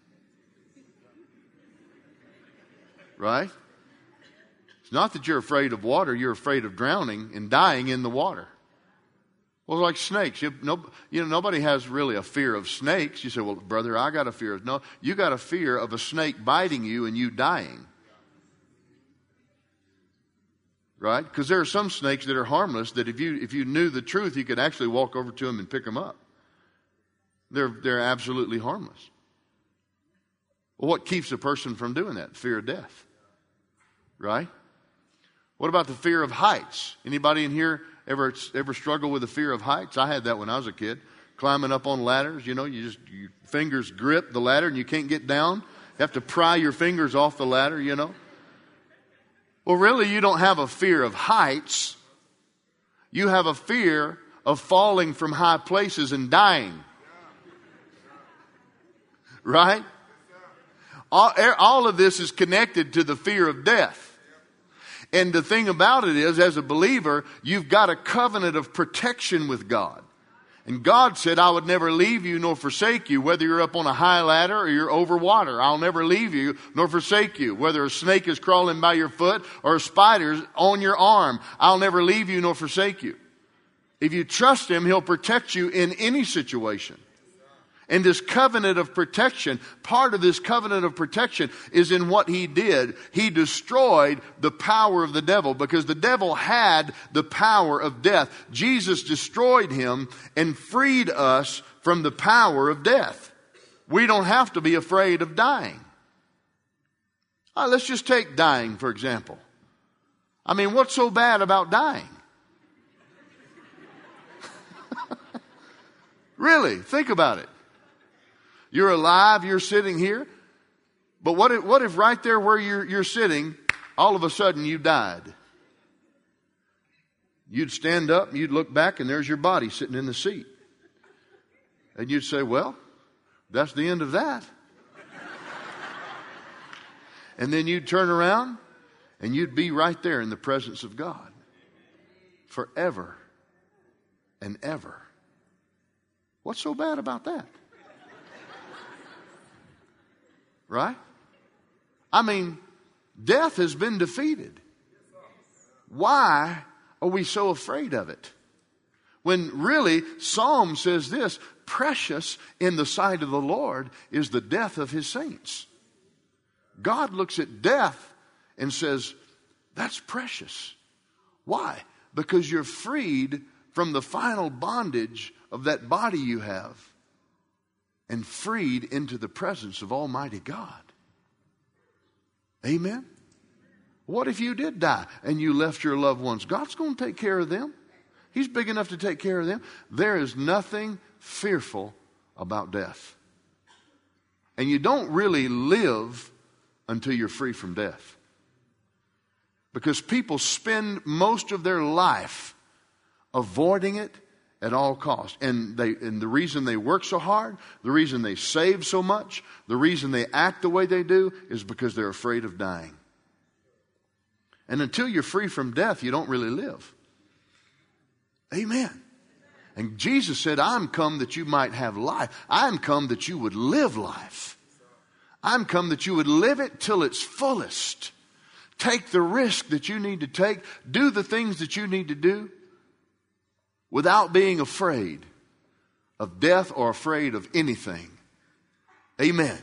Right? It's not that you're afraid of water, you're afraid of drowning and dying in the water. Well, like snakes. Nobody has really a fear of snakes. You say, well, brother, I got a fear. No, you got a fear of a snake biting you and you dying. Right? Because there are some snakes that are harmless that if you knew the truth, you could actually walk over to them and pick them up. They're absolutely harmless. Well, what keeps a person from doing that? Fear of death. Right? What about the fear of heights? Anybody in here ever struggle with the fear of heights? I had that when I was a kid. Climbing up on ladders, your fingers grip the ladder and you can't get down. You have to pry your fingers off the ladder, Well, really, you don't have a fear of heights. You have a fear of falling from high places and dying. Right? All of this is connected to the fear of death. And the thing about it is, as a believer, you've got a covenant of protection with God. And God said, I would never leave you nor forsake you, whether you're up on a high ladder or you're over water. I'll never leave you nor forsake you. Whether a snake is crawling by your foot or a spider's on your arm, I'll never leave you nor forsake you. If you trust Him, He'll protect you in any situation. And this covenant of protection, part of this covenant of protection is in what He did. He destroyed the power of the devil, because the devil had the power of death. Jesus destroyed him and freed us from the power of death. We don't have to be afraid of dying. All right, let's just take dying, for example. I mean, what's so bad about dying? Really, think about it. You're alive, you're sitting here. But what if right there where you're sitting, all of a sudden you died? You'd stand up, you'd look back, and there's your body sitting in the seat. And you'd say, well, that's the end of that. And then you'd turn around, and you'd be right there in the presence of God. Forever and ever. What's so bad about that? Right? I mean, death has been defeated. Why are we so afraid of it? When really, Psalm says this, precious in the sight of the Lord is the death of His saints. God looks at death and says, that's precious. Why? Because you're freed from the final bondage of that body you have, and freed into the presence of Almighty God. Amen? What if you did die and you left your loved ones? God's going to take care of them. He's big enough to take care of them. There is nothing fearful about death. And you don't really live until you're free from death. Because people spend most of their life avoiding it at all costs. And the reason they work so hard, the reason they save so much, the reason they act the way they do is because they're afraid of dying. And until you're free from death, you don't really live. Amen. And Jesus said, I'm come that you might have life. I'm come that you would live life. I'm come that you would live it till its fullest. Take the risk that you need to take. Do the things that you need to do. Without being afraid of death or afraid of anything. Amen.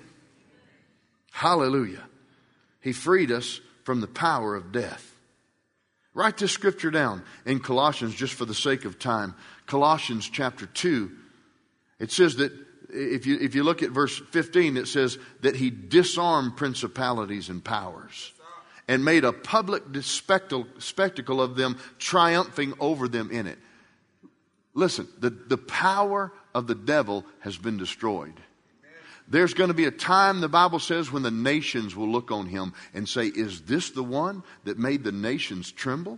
Hallelujah. He freed us from the power of death. Write this scripture down in Colossians just for the sake of time. Colossians chapter 2. It says that if you look at verse 15, it says that He disarmed principalities and powers and made a public spectacle of them, triumphing over them in it. Listen, the power of the devil has been destroyed. There's going to be a time, the Bible says, when the nations will look on him and say, is this the one that made the nations tremble?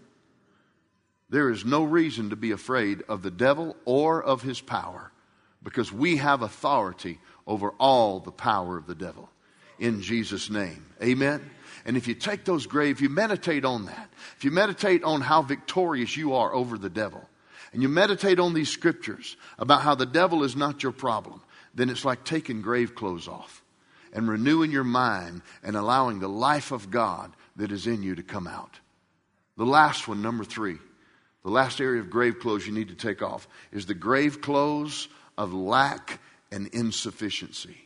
There is no reason to be afraid of the devil or of his power, because we have authority over all the power of the devil in Jesus' name. Amen. And if you take those if you meditate on that, if you meditate on how victorious you are over the devil, and you meditate on these scriptures about how the devil is not your problem, then it's like taking grave clothes off and renewing your mind and allowing the life of God that is in you to come out. The last one, number 3, the last area of grave clothes you need to take off is the grave clothes of lack and insufficiency.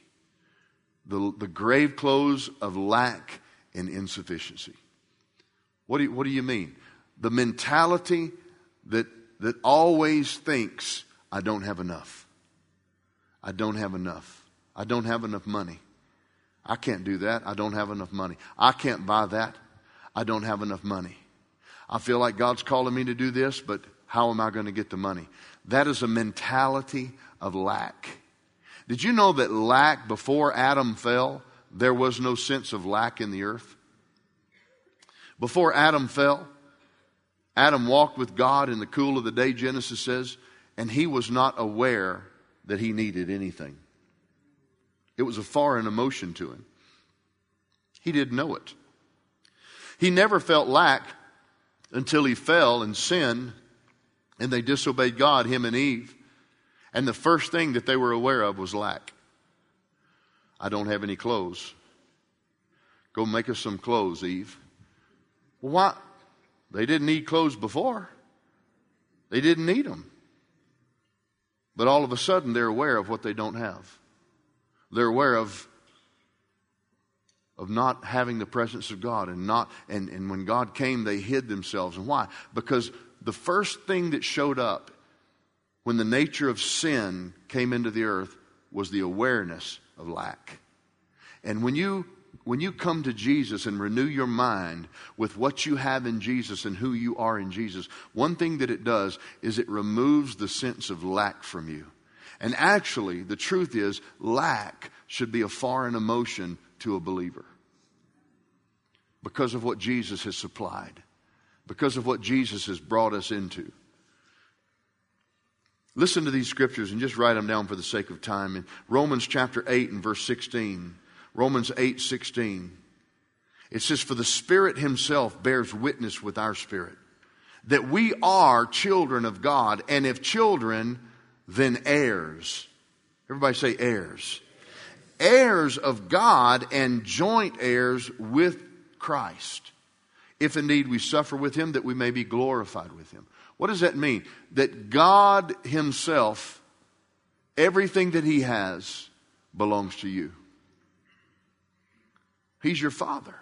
The grave clothes of lack and insufficiency. What do you mean? The mentality that always thinks, I don't have enough. I don't have enough. I don't have enough money. I can't do that. I don't have enough money. I can't buy that. I don't have enough money. I feel like God's calling me to do this, but how am I going to get the money? That is a mentality of lack. Did you know that lack, before Adam fell, there was no sense of lack in the earth? Before Adam fell, Adam walked with God in the cool of the day, Genesis says, and he was not aware that he needed anything. It was a foreign emotion to him. He didn't know it. He never felt lack until he fell and sinned and they disobeyed God, him and Eve. And the first thing that they were aware of was lack. I don't have any clothes. Go make us some clothes, Eve. Well, why? They didn't need clothes before. They didn't need them. But all of a sudden, they're aware of what they don't have. They're aware of not having the presence of God. And when God came, they hid themselves. And why? Because the first thing that showed up when the nature of sin came into the earth was the awareness of lack. And when you come to Jesus and renew your mind with what you have in Jesus and who you are in Jesus, one thing that it does is it removes the sense of lack from you. And actually, the truth is, lack should be a foreign emotion to a believer. Because of what Jesus has supplied. Because of what Jesus has brought us into. Listen to these scriptures and just write them down for the sake of time. In Romans chapter 8 and verse 16. Romans 8:16. It says, "For the Spirit himself bears witness with our spirit, that we are children of God, and if children, then heirs." Everybody say heirs. Heirs of God and joint heirs with Christ. If indeed we suffer with him, that we may be glorified with him. What does that mean? That God himself, everything that he has, belongs to you. He's your father.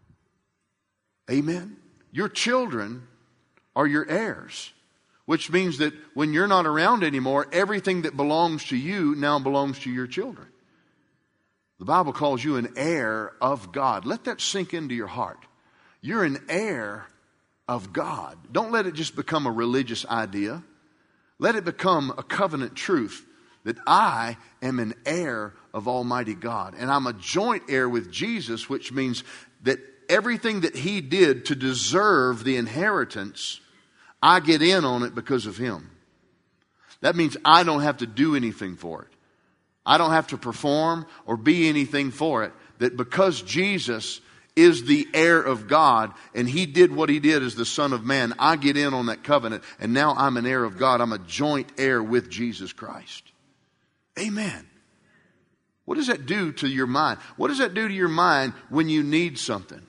Amen. Your children are your heirs. Which means that when you're not around anymore, everything that belongs to you now belongs to your children. The Bible calls you an heir of God. Let that sink into your heart. You're an heir of God. Don't let it just become a religious idea. Let it become a covenant truth that I am an heir of Almighty God. And I'm a joint heir with Jesus, which means that everything that he did to deserve the inheritance, I get in on it because of him. That means I don't have to do anything for it. I don't have to perform or be anything for it. That because Jesus is the heir of God and he did what he did as the Son of Man, I get in on that covenant and now I'm an heir of God. I'm a joint heir with Jesus Christ. Amen. What does that do to your mind? What does that do to your mind when you need something?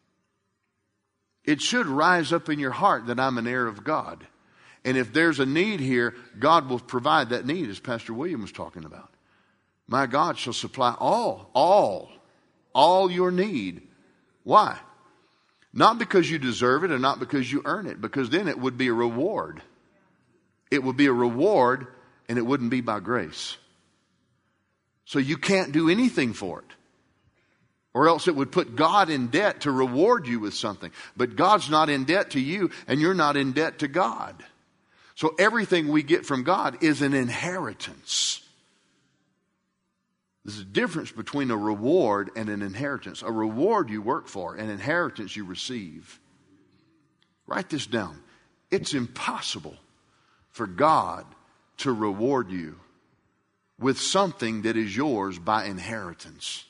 It should rise up in your heart that I'm an heir of God. And if there's a need here, God will provide that need, as Pastor William was talking about. My God shall supply all your need. Why? Not because you deserve it and not because you earn it, because then it would be a reward. It would be a reward and it wouldn't be by grace. So you can't do anything for it. Or else it would put God in debt to reward you with something. But God's not in debt to you and you're not in debt to God. So everything we get from God is an inheritance. There's a difference between a reward and an inheritance. A reward you work for, an inheritance you receive. Write this down. It's impossible for God to reward you with something that is yours by inheritance.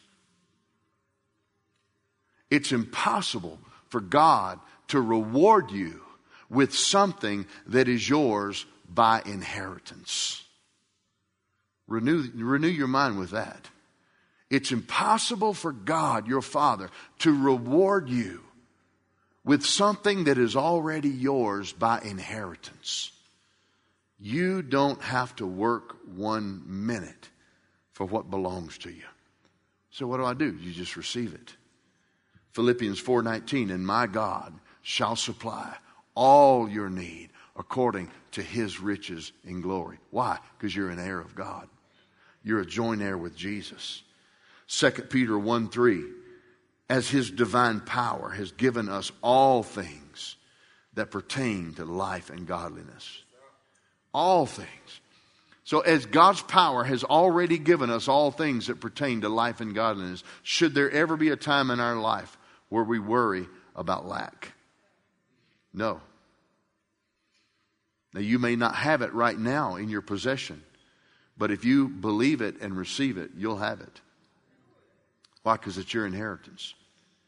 It's impossible for God to reward you with something that is yours by inheritance. Renew your mind with that. It's impossible for God, your Father, to reward you with something that is already yours by inheritance. You don't have to work 1 minute for what belongs to you. So what do? You just receive it. Philippians 4:19, "And my God shall supply all your need according to his riches in glory." Why? Because you're an heir of God. You're a joint heir with Jesus. 2 Peter 1:3, "As his divine power has given us all things that pertain to life and godliness." All things. So as God's power has already given us all things that pertain to life and godliness, should there ever be a time in our life where we worry about lack? No. Now you may not have it right now in your possession, but if you believe it and receive it, you'll have it. Why? Because it's your inheritance.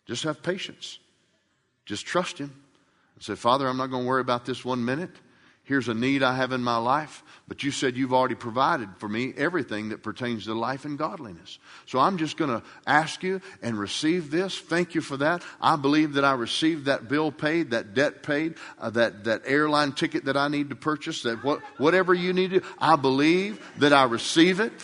Just have patience. Just trust Him. And say, Father, I'm not going to worry about this 1 minute. Here's a need I have in my life. But you said you've already provided for me everything that pertains to life and godliness. So I'm just going to ask you and receive this. Thank you for that. I believe that I received that bill paid, that debt paid, that airline ticket that I need to purchase, that whatever you need to. I believe that I receive it.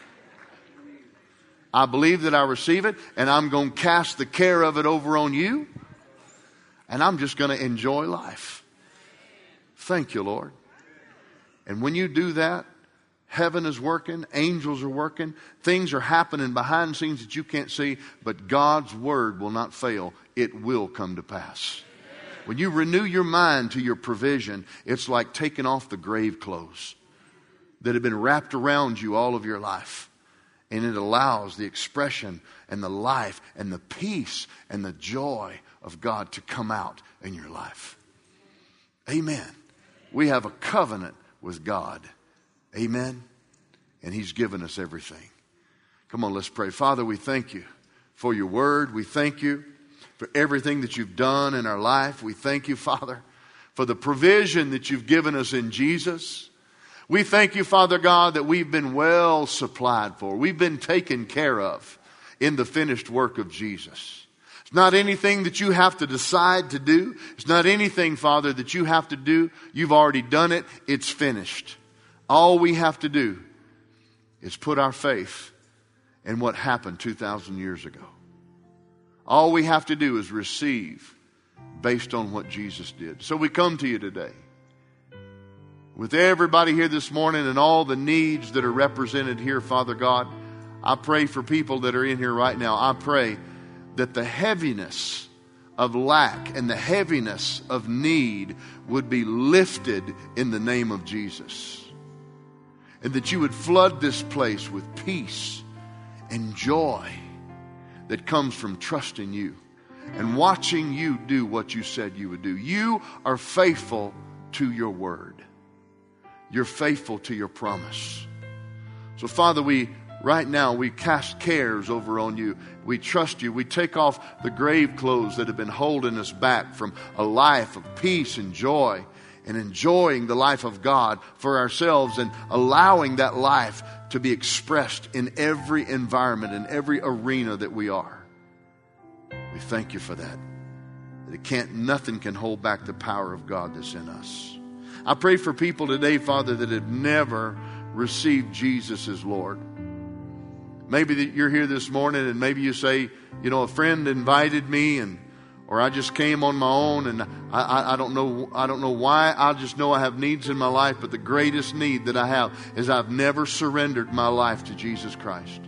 I believe that I receive it, and I'm going to cast the care of it over on you, and I'm just going to enjoy life. Thank you, Lord. And when you do that, heaven is working, angels are working, things are happening behind the scenes that you can't see, but God's word will not fail. It will come to pass. When you renew your mind to your provision, it's like taking off the grave clothes that have been wrapped around you all of your life. And it allows the expression and the life and the peace and the joy of God to come out in your life. Amen. We have a covenant with God. Amen. And He's given us everything. Come on, let's pray. Father, we thank you for your word. We thank you for everything that you've done in our life. We thank you, Father, for the provision that you've given us in Jesus. We thank you, Father God, that we've been well supplied for. We've been taken care of in the finished work of Jesus. It's not anything that you have to decide to do. It's not anything, Father, that you have to do. You've already done it. It's finished. All we have to do is put our faith in what happened 2,000 years ago. All we have to do is receive based on what Jesus did. So we come to you today with everybody here this morning and all the needs that are represented here, Father God. I pray for people that are in here right now. I pray that the heaviness of lack and the heaviness of need would be lifted in the name of Jesus. And that you would flood this place with peace and joy that comes from trusting you and watching you do what you said you would do. You are faithful to your word. You're faithful to your promise. So, Father, right now we cast cares over on you. We trust you. We take off the grave clothes that have been holding us back from a life of peace and joy and enjoying the life of God for ourselves and allowing that life to be expressed in every environment, in every arena that we are. We thank you for that. Nothing can hold back the power of God that's in us. I pray for people today, Father, that have never received Jesus as Lord. Maybe that you're here this morning and maybe you say, a friend invited me or I just came on my own and I don't know why. I just know I have needs in my life, but the greatest need that I have is I've never surrendered my life to Jesus Christ.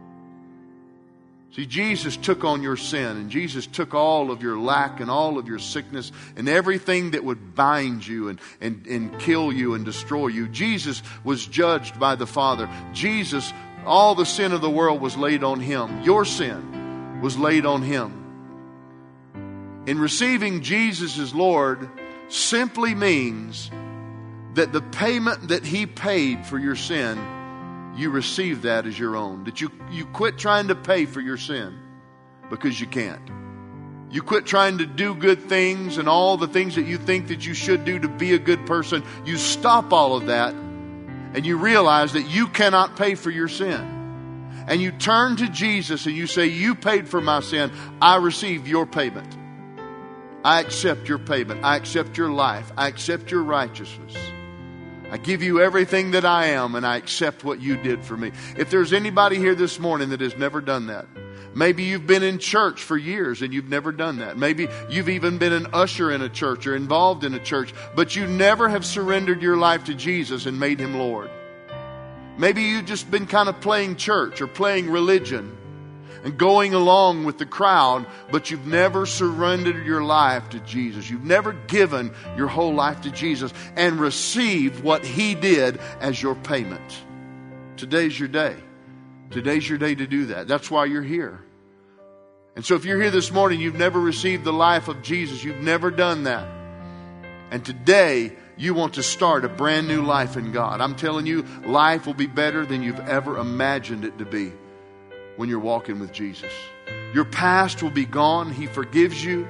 See, Jesus took on your sin and Jesus took all of your lack and all of your sickness and everything that would bind you and kill you and destroy you. Jesus was judged by the Father. Jesus, all the sin of the world was laid on Him. Your sin was laid on Him. And receiving Jesus as Lord simply means that the payment that He paid for your sin, you receive that as your own. That you quit trying to pay for your sin because you can't. You quit trying to do good things and all the things that you think that you should do to be a good person. You stop all of that and you realize that you cannot pay for your sin. And you turn to Jesus and you say, you paid for my sin. I receive your payment. I accept your payment. I accept your life. I accept your righteousness. I give you everything that I am and I accept what you did for me. If there's anybody here this morning that has never done that, maybe you've been in church for years and you've never done that. Maybe you've even been an usher in a church or involved in a church, but you never have surrendered your life to Jesus and made Him Lord. Maybe you've just been kind of playing church or playing religion and going along with the crowd, but you've never surrendered your life to Jesus. You've never given your whole life to Jesus and received what He did as your payment. Today's your day. Today's your day to do that. That's why you're here. And so if you're here this morning, you've never received the life of Jesus. You've never done that. And today, you want to start a brand new life in God. I'm telling you, life will be better than you've ever imagined it to be when you're walking with Jesus. Your past will be gone. He forgives you.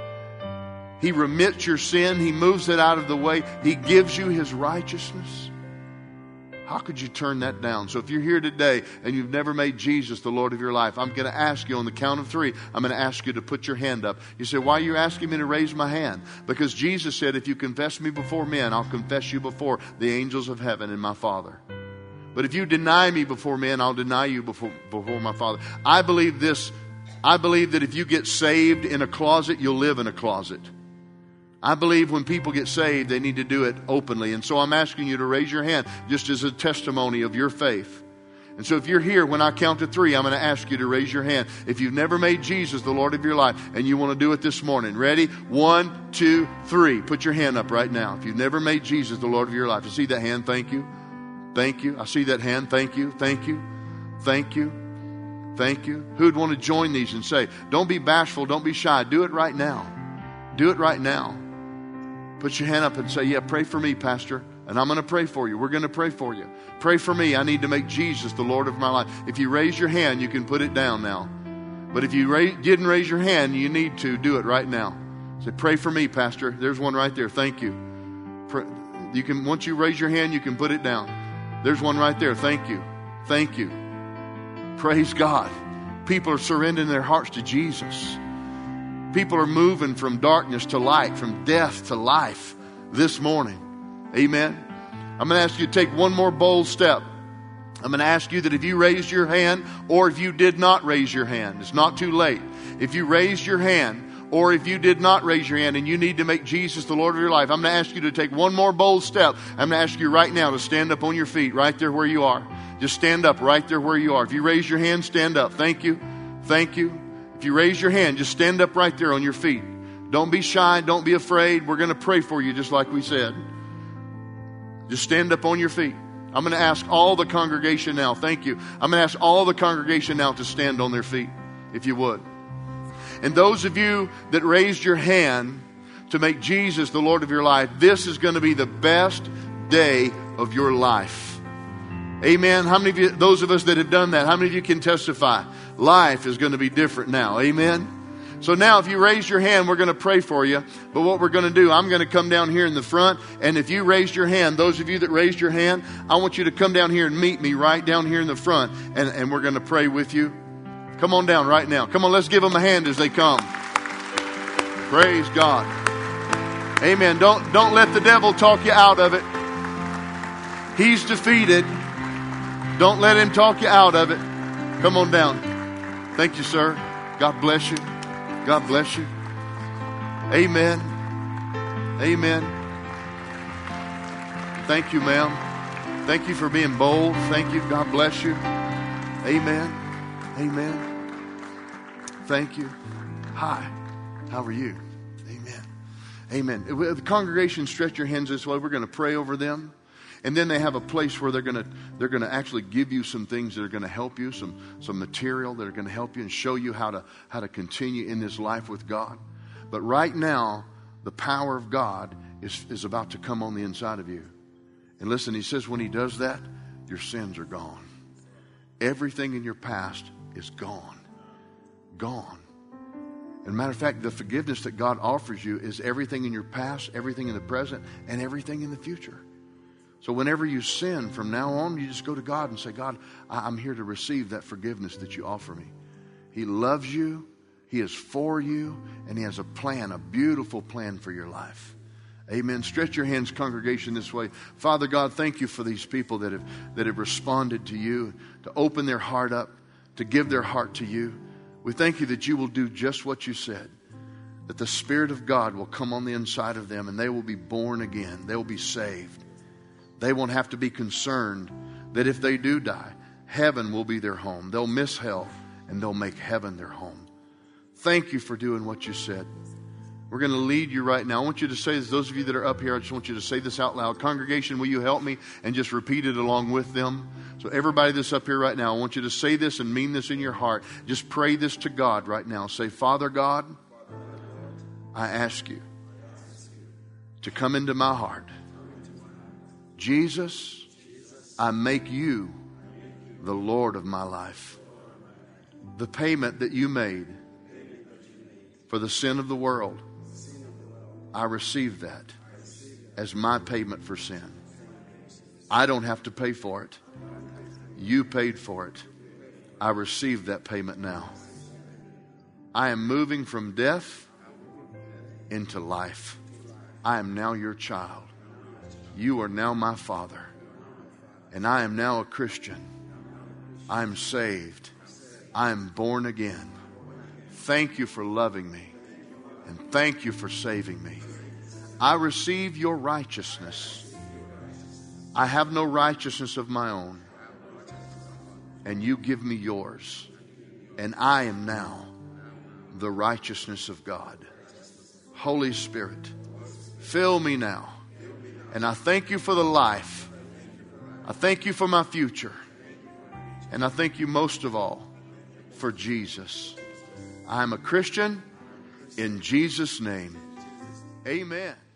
He remits your sin. He moves it out of the way. He gives you His righteousness. How could you turn that down? So if you're here today and you've never made Jesus the Lord of your life, I'm going to ask you on the count of 3, I'm going to ask you to put your hand up. You say, why are you asking me to raise my hand? Because Jesus said, if you confess me before men, I'll confess you before the angels of heaven and my Father. But if you deny me before men, I'll deny you before my Father. I believe this. I believe that if you get saved in a closet, you'll live in a closet. I believe when people get saved, they need to do it openly. And so I'm asking you to raise your hand just as a testimony of your faith. And so if you're here, when I count to 3, I'm going to ask you to raise your hand. If you've never made Jesus the Lord of your life and you want to do it this morning. Ready? 1, 2, 3. Put your hand up right now. If you've never made Jesus the Lord of your life. I see that hand. Thank you. Thank you. I see that hand. Thank you. Thank you. Thank you. Thank you. Who'd want to join these and say, don't be bashful. Don't be shy. Do it right now. Do it right now. Put your hand up and say, yeah, pray for me, Pastor. And I'm going to pray for you. We're going to pray for you. Pray for me. I need to make Jesus the Lord of my life. If you raise your hand, you can put it down now. But if you didn't raise your hand, you need to do it right now. Say, pray for me, Pastor. There's one right there. Thank you. You can, once you raise your hand, you can put it down. There's one right there. Thank you. Thank you. Praise God. People are surrendering their hearts to Jesus. People are moving from darkness to light, from death to life this morning. Amen. I'm going to ask you to take one more bold step. I'm going to ask you that if you raised your hand or if you did not raise your hand, it's not too late. If you raised your hand or if you did not raise your hand and you need to make Jesus the Lord of your life, I'm going to ask you to take one more bold step. I'm going to ask you right now to stand up on your feet right there where you are. Just stand up right there where you are. If you raise your hand, stand up. Thank you. Thank you. If you raise your hand, just stand up right there on your feet. Don't be shy. Don't be afraid. We're going to pray for you just like we said. Just stand up on your feet. I'm going to ask all the congregation now. Thank you. I'm going to ask all the congregation now to stand on their feet, if you would. And those of you that raised your hand to make Jesus the Lord of your life, this is going to be the best day of your life. Amen. How many of you, those of us that have done that, how many of you can testify? Life is going to be different now. Amen. So now if you raise your hand, we're going to pray for you. But what we're going to do, I'm going to come down here in the front. And if you raised your hand, those of you that raised your hand, I want you to come down here and meet me right down here in the front. And we're going to pray with you. Come on down right now. Come on, let's give them a hand as they come. Praise God. Amen. Don't let the devil talk you out of it. He's defeated. Don't let him talk you out of it. Come on down. Thank you, sir. God bless you. God bless you. Amen. Amen. Thank you, ma'am. Thank you for being bold. Thank you. God bless you. Amen. Amen. Thank you. Hi. How are you? Amen. Amen. The congregation, stretch your hands this way. We're going to pray over them. And then they have a place where they're going to actually give you some things that are going to help you, some material that are going to help you and show you how to continue in this life with God. But right now, the power of God is about to come on the inside of you. And listen, he says when he does that, your sins are gone. Everything in your past is gone. Gone. And matter of fact, the forgiveness that God offers you is everything in your past, everything in the present, and everything in the future. So whenever you sin from now on, you just go to God and say, God, I'm here to receive that forgiveness that you offer me. He loves you. He is for you. And he has a plan, a beautiful plan for your life. Amen. Stretch your hands, congregation, this way. Father God, thank you for these people that have responded to you, to open their heart up, to give their heart to you. We thank you that you will do just what you said, that the Spirit of God will come on the inside of them and they will be born again. They will be saved. They won't have to be concerned that if they do die, heaven will be their home. They'll miss hell and they'll make heaven their home. Thank you for doing what you said. We're going to lead you right now. I want you to say this. Those of you that are up here, I just want you to say this out loud. Congregation, will you help me and just repeat it along with them? So everybody that's up here right now, I want you to say this and mean this in your heart. Just pray this to God right now. Say, Father God, I ask you to come into my heart. Jesus, I make you the Lord of my life. the payment that you made for the sin of the world. I receive that as my payment for sin. I don't have to pay for it. You paid for it. I receive that payment now. I am moving from death into life. I am now your child. You are now my Father. And I am now a Christian. I am saved. I am born again. Thank you for loving me. And thank you for saving me. I receive your righteousness. I have no righteousness of my own. And you give me yours. And I am now the righteousness of God. Holy Spirit, fill me now. And I thank you for the life. I thank you for my future. And I thank you most of all for Jesus. I am a Christian in Jesus' name. Amen.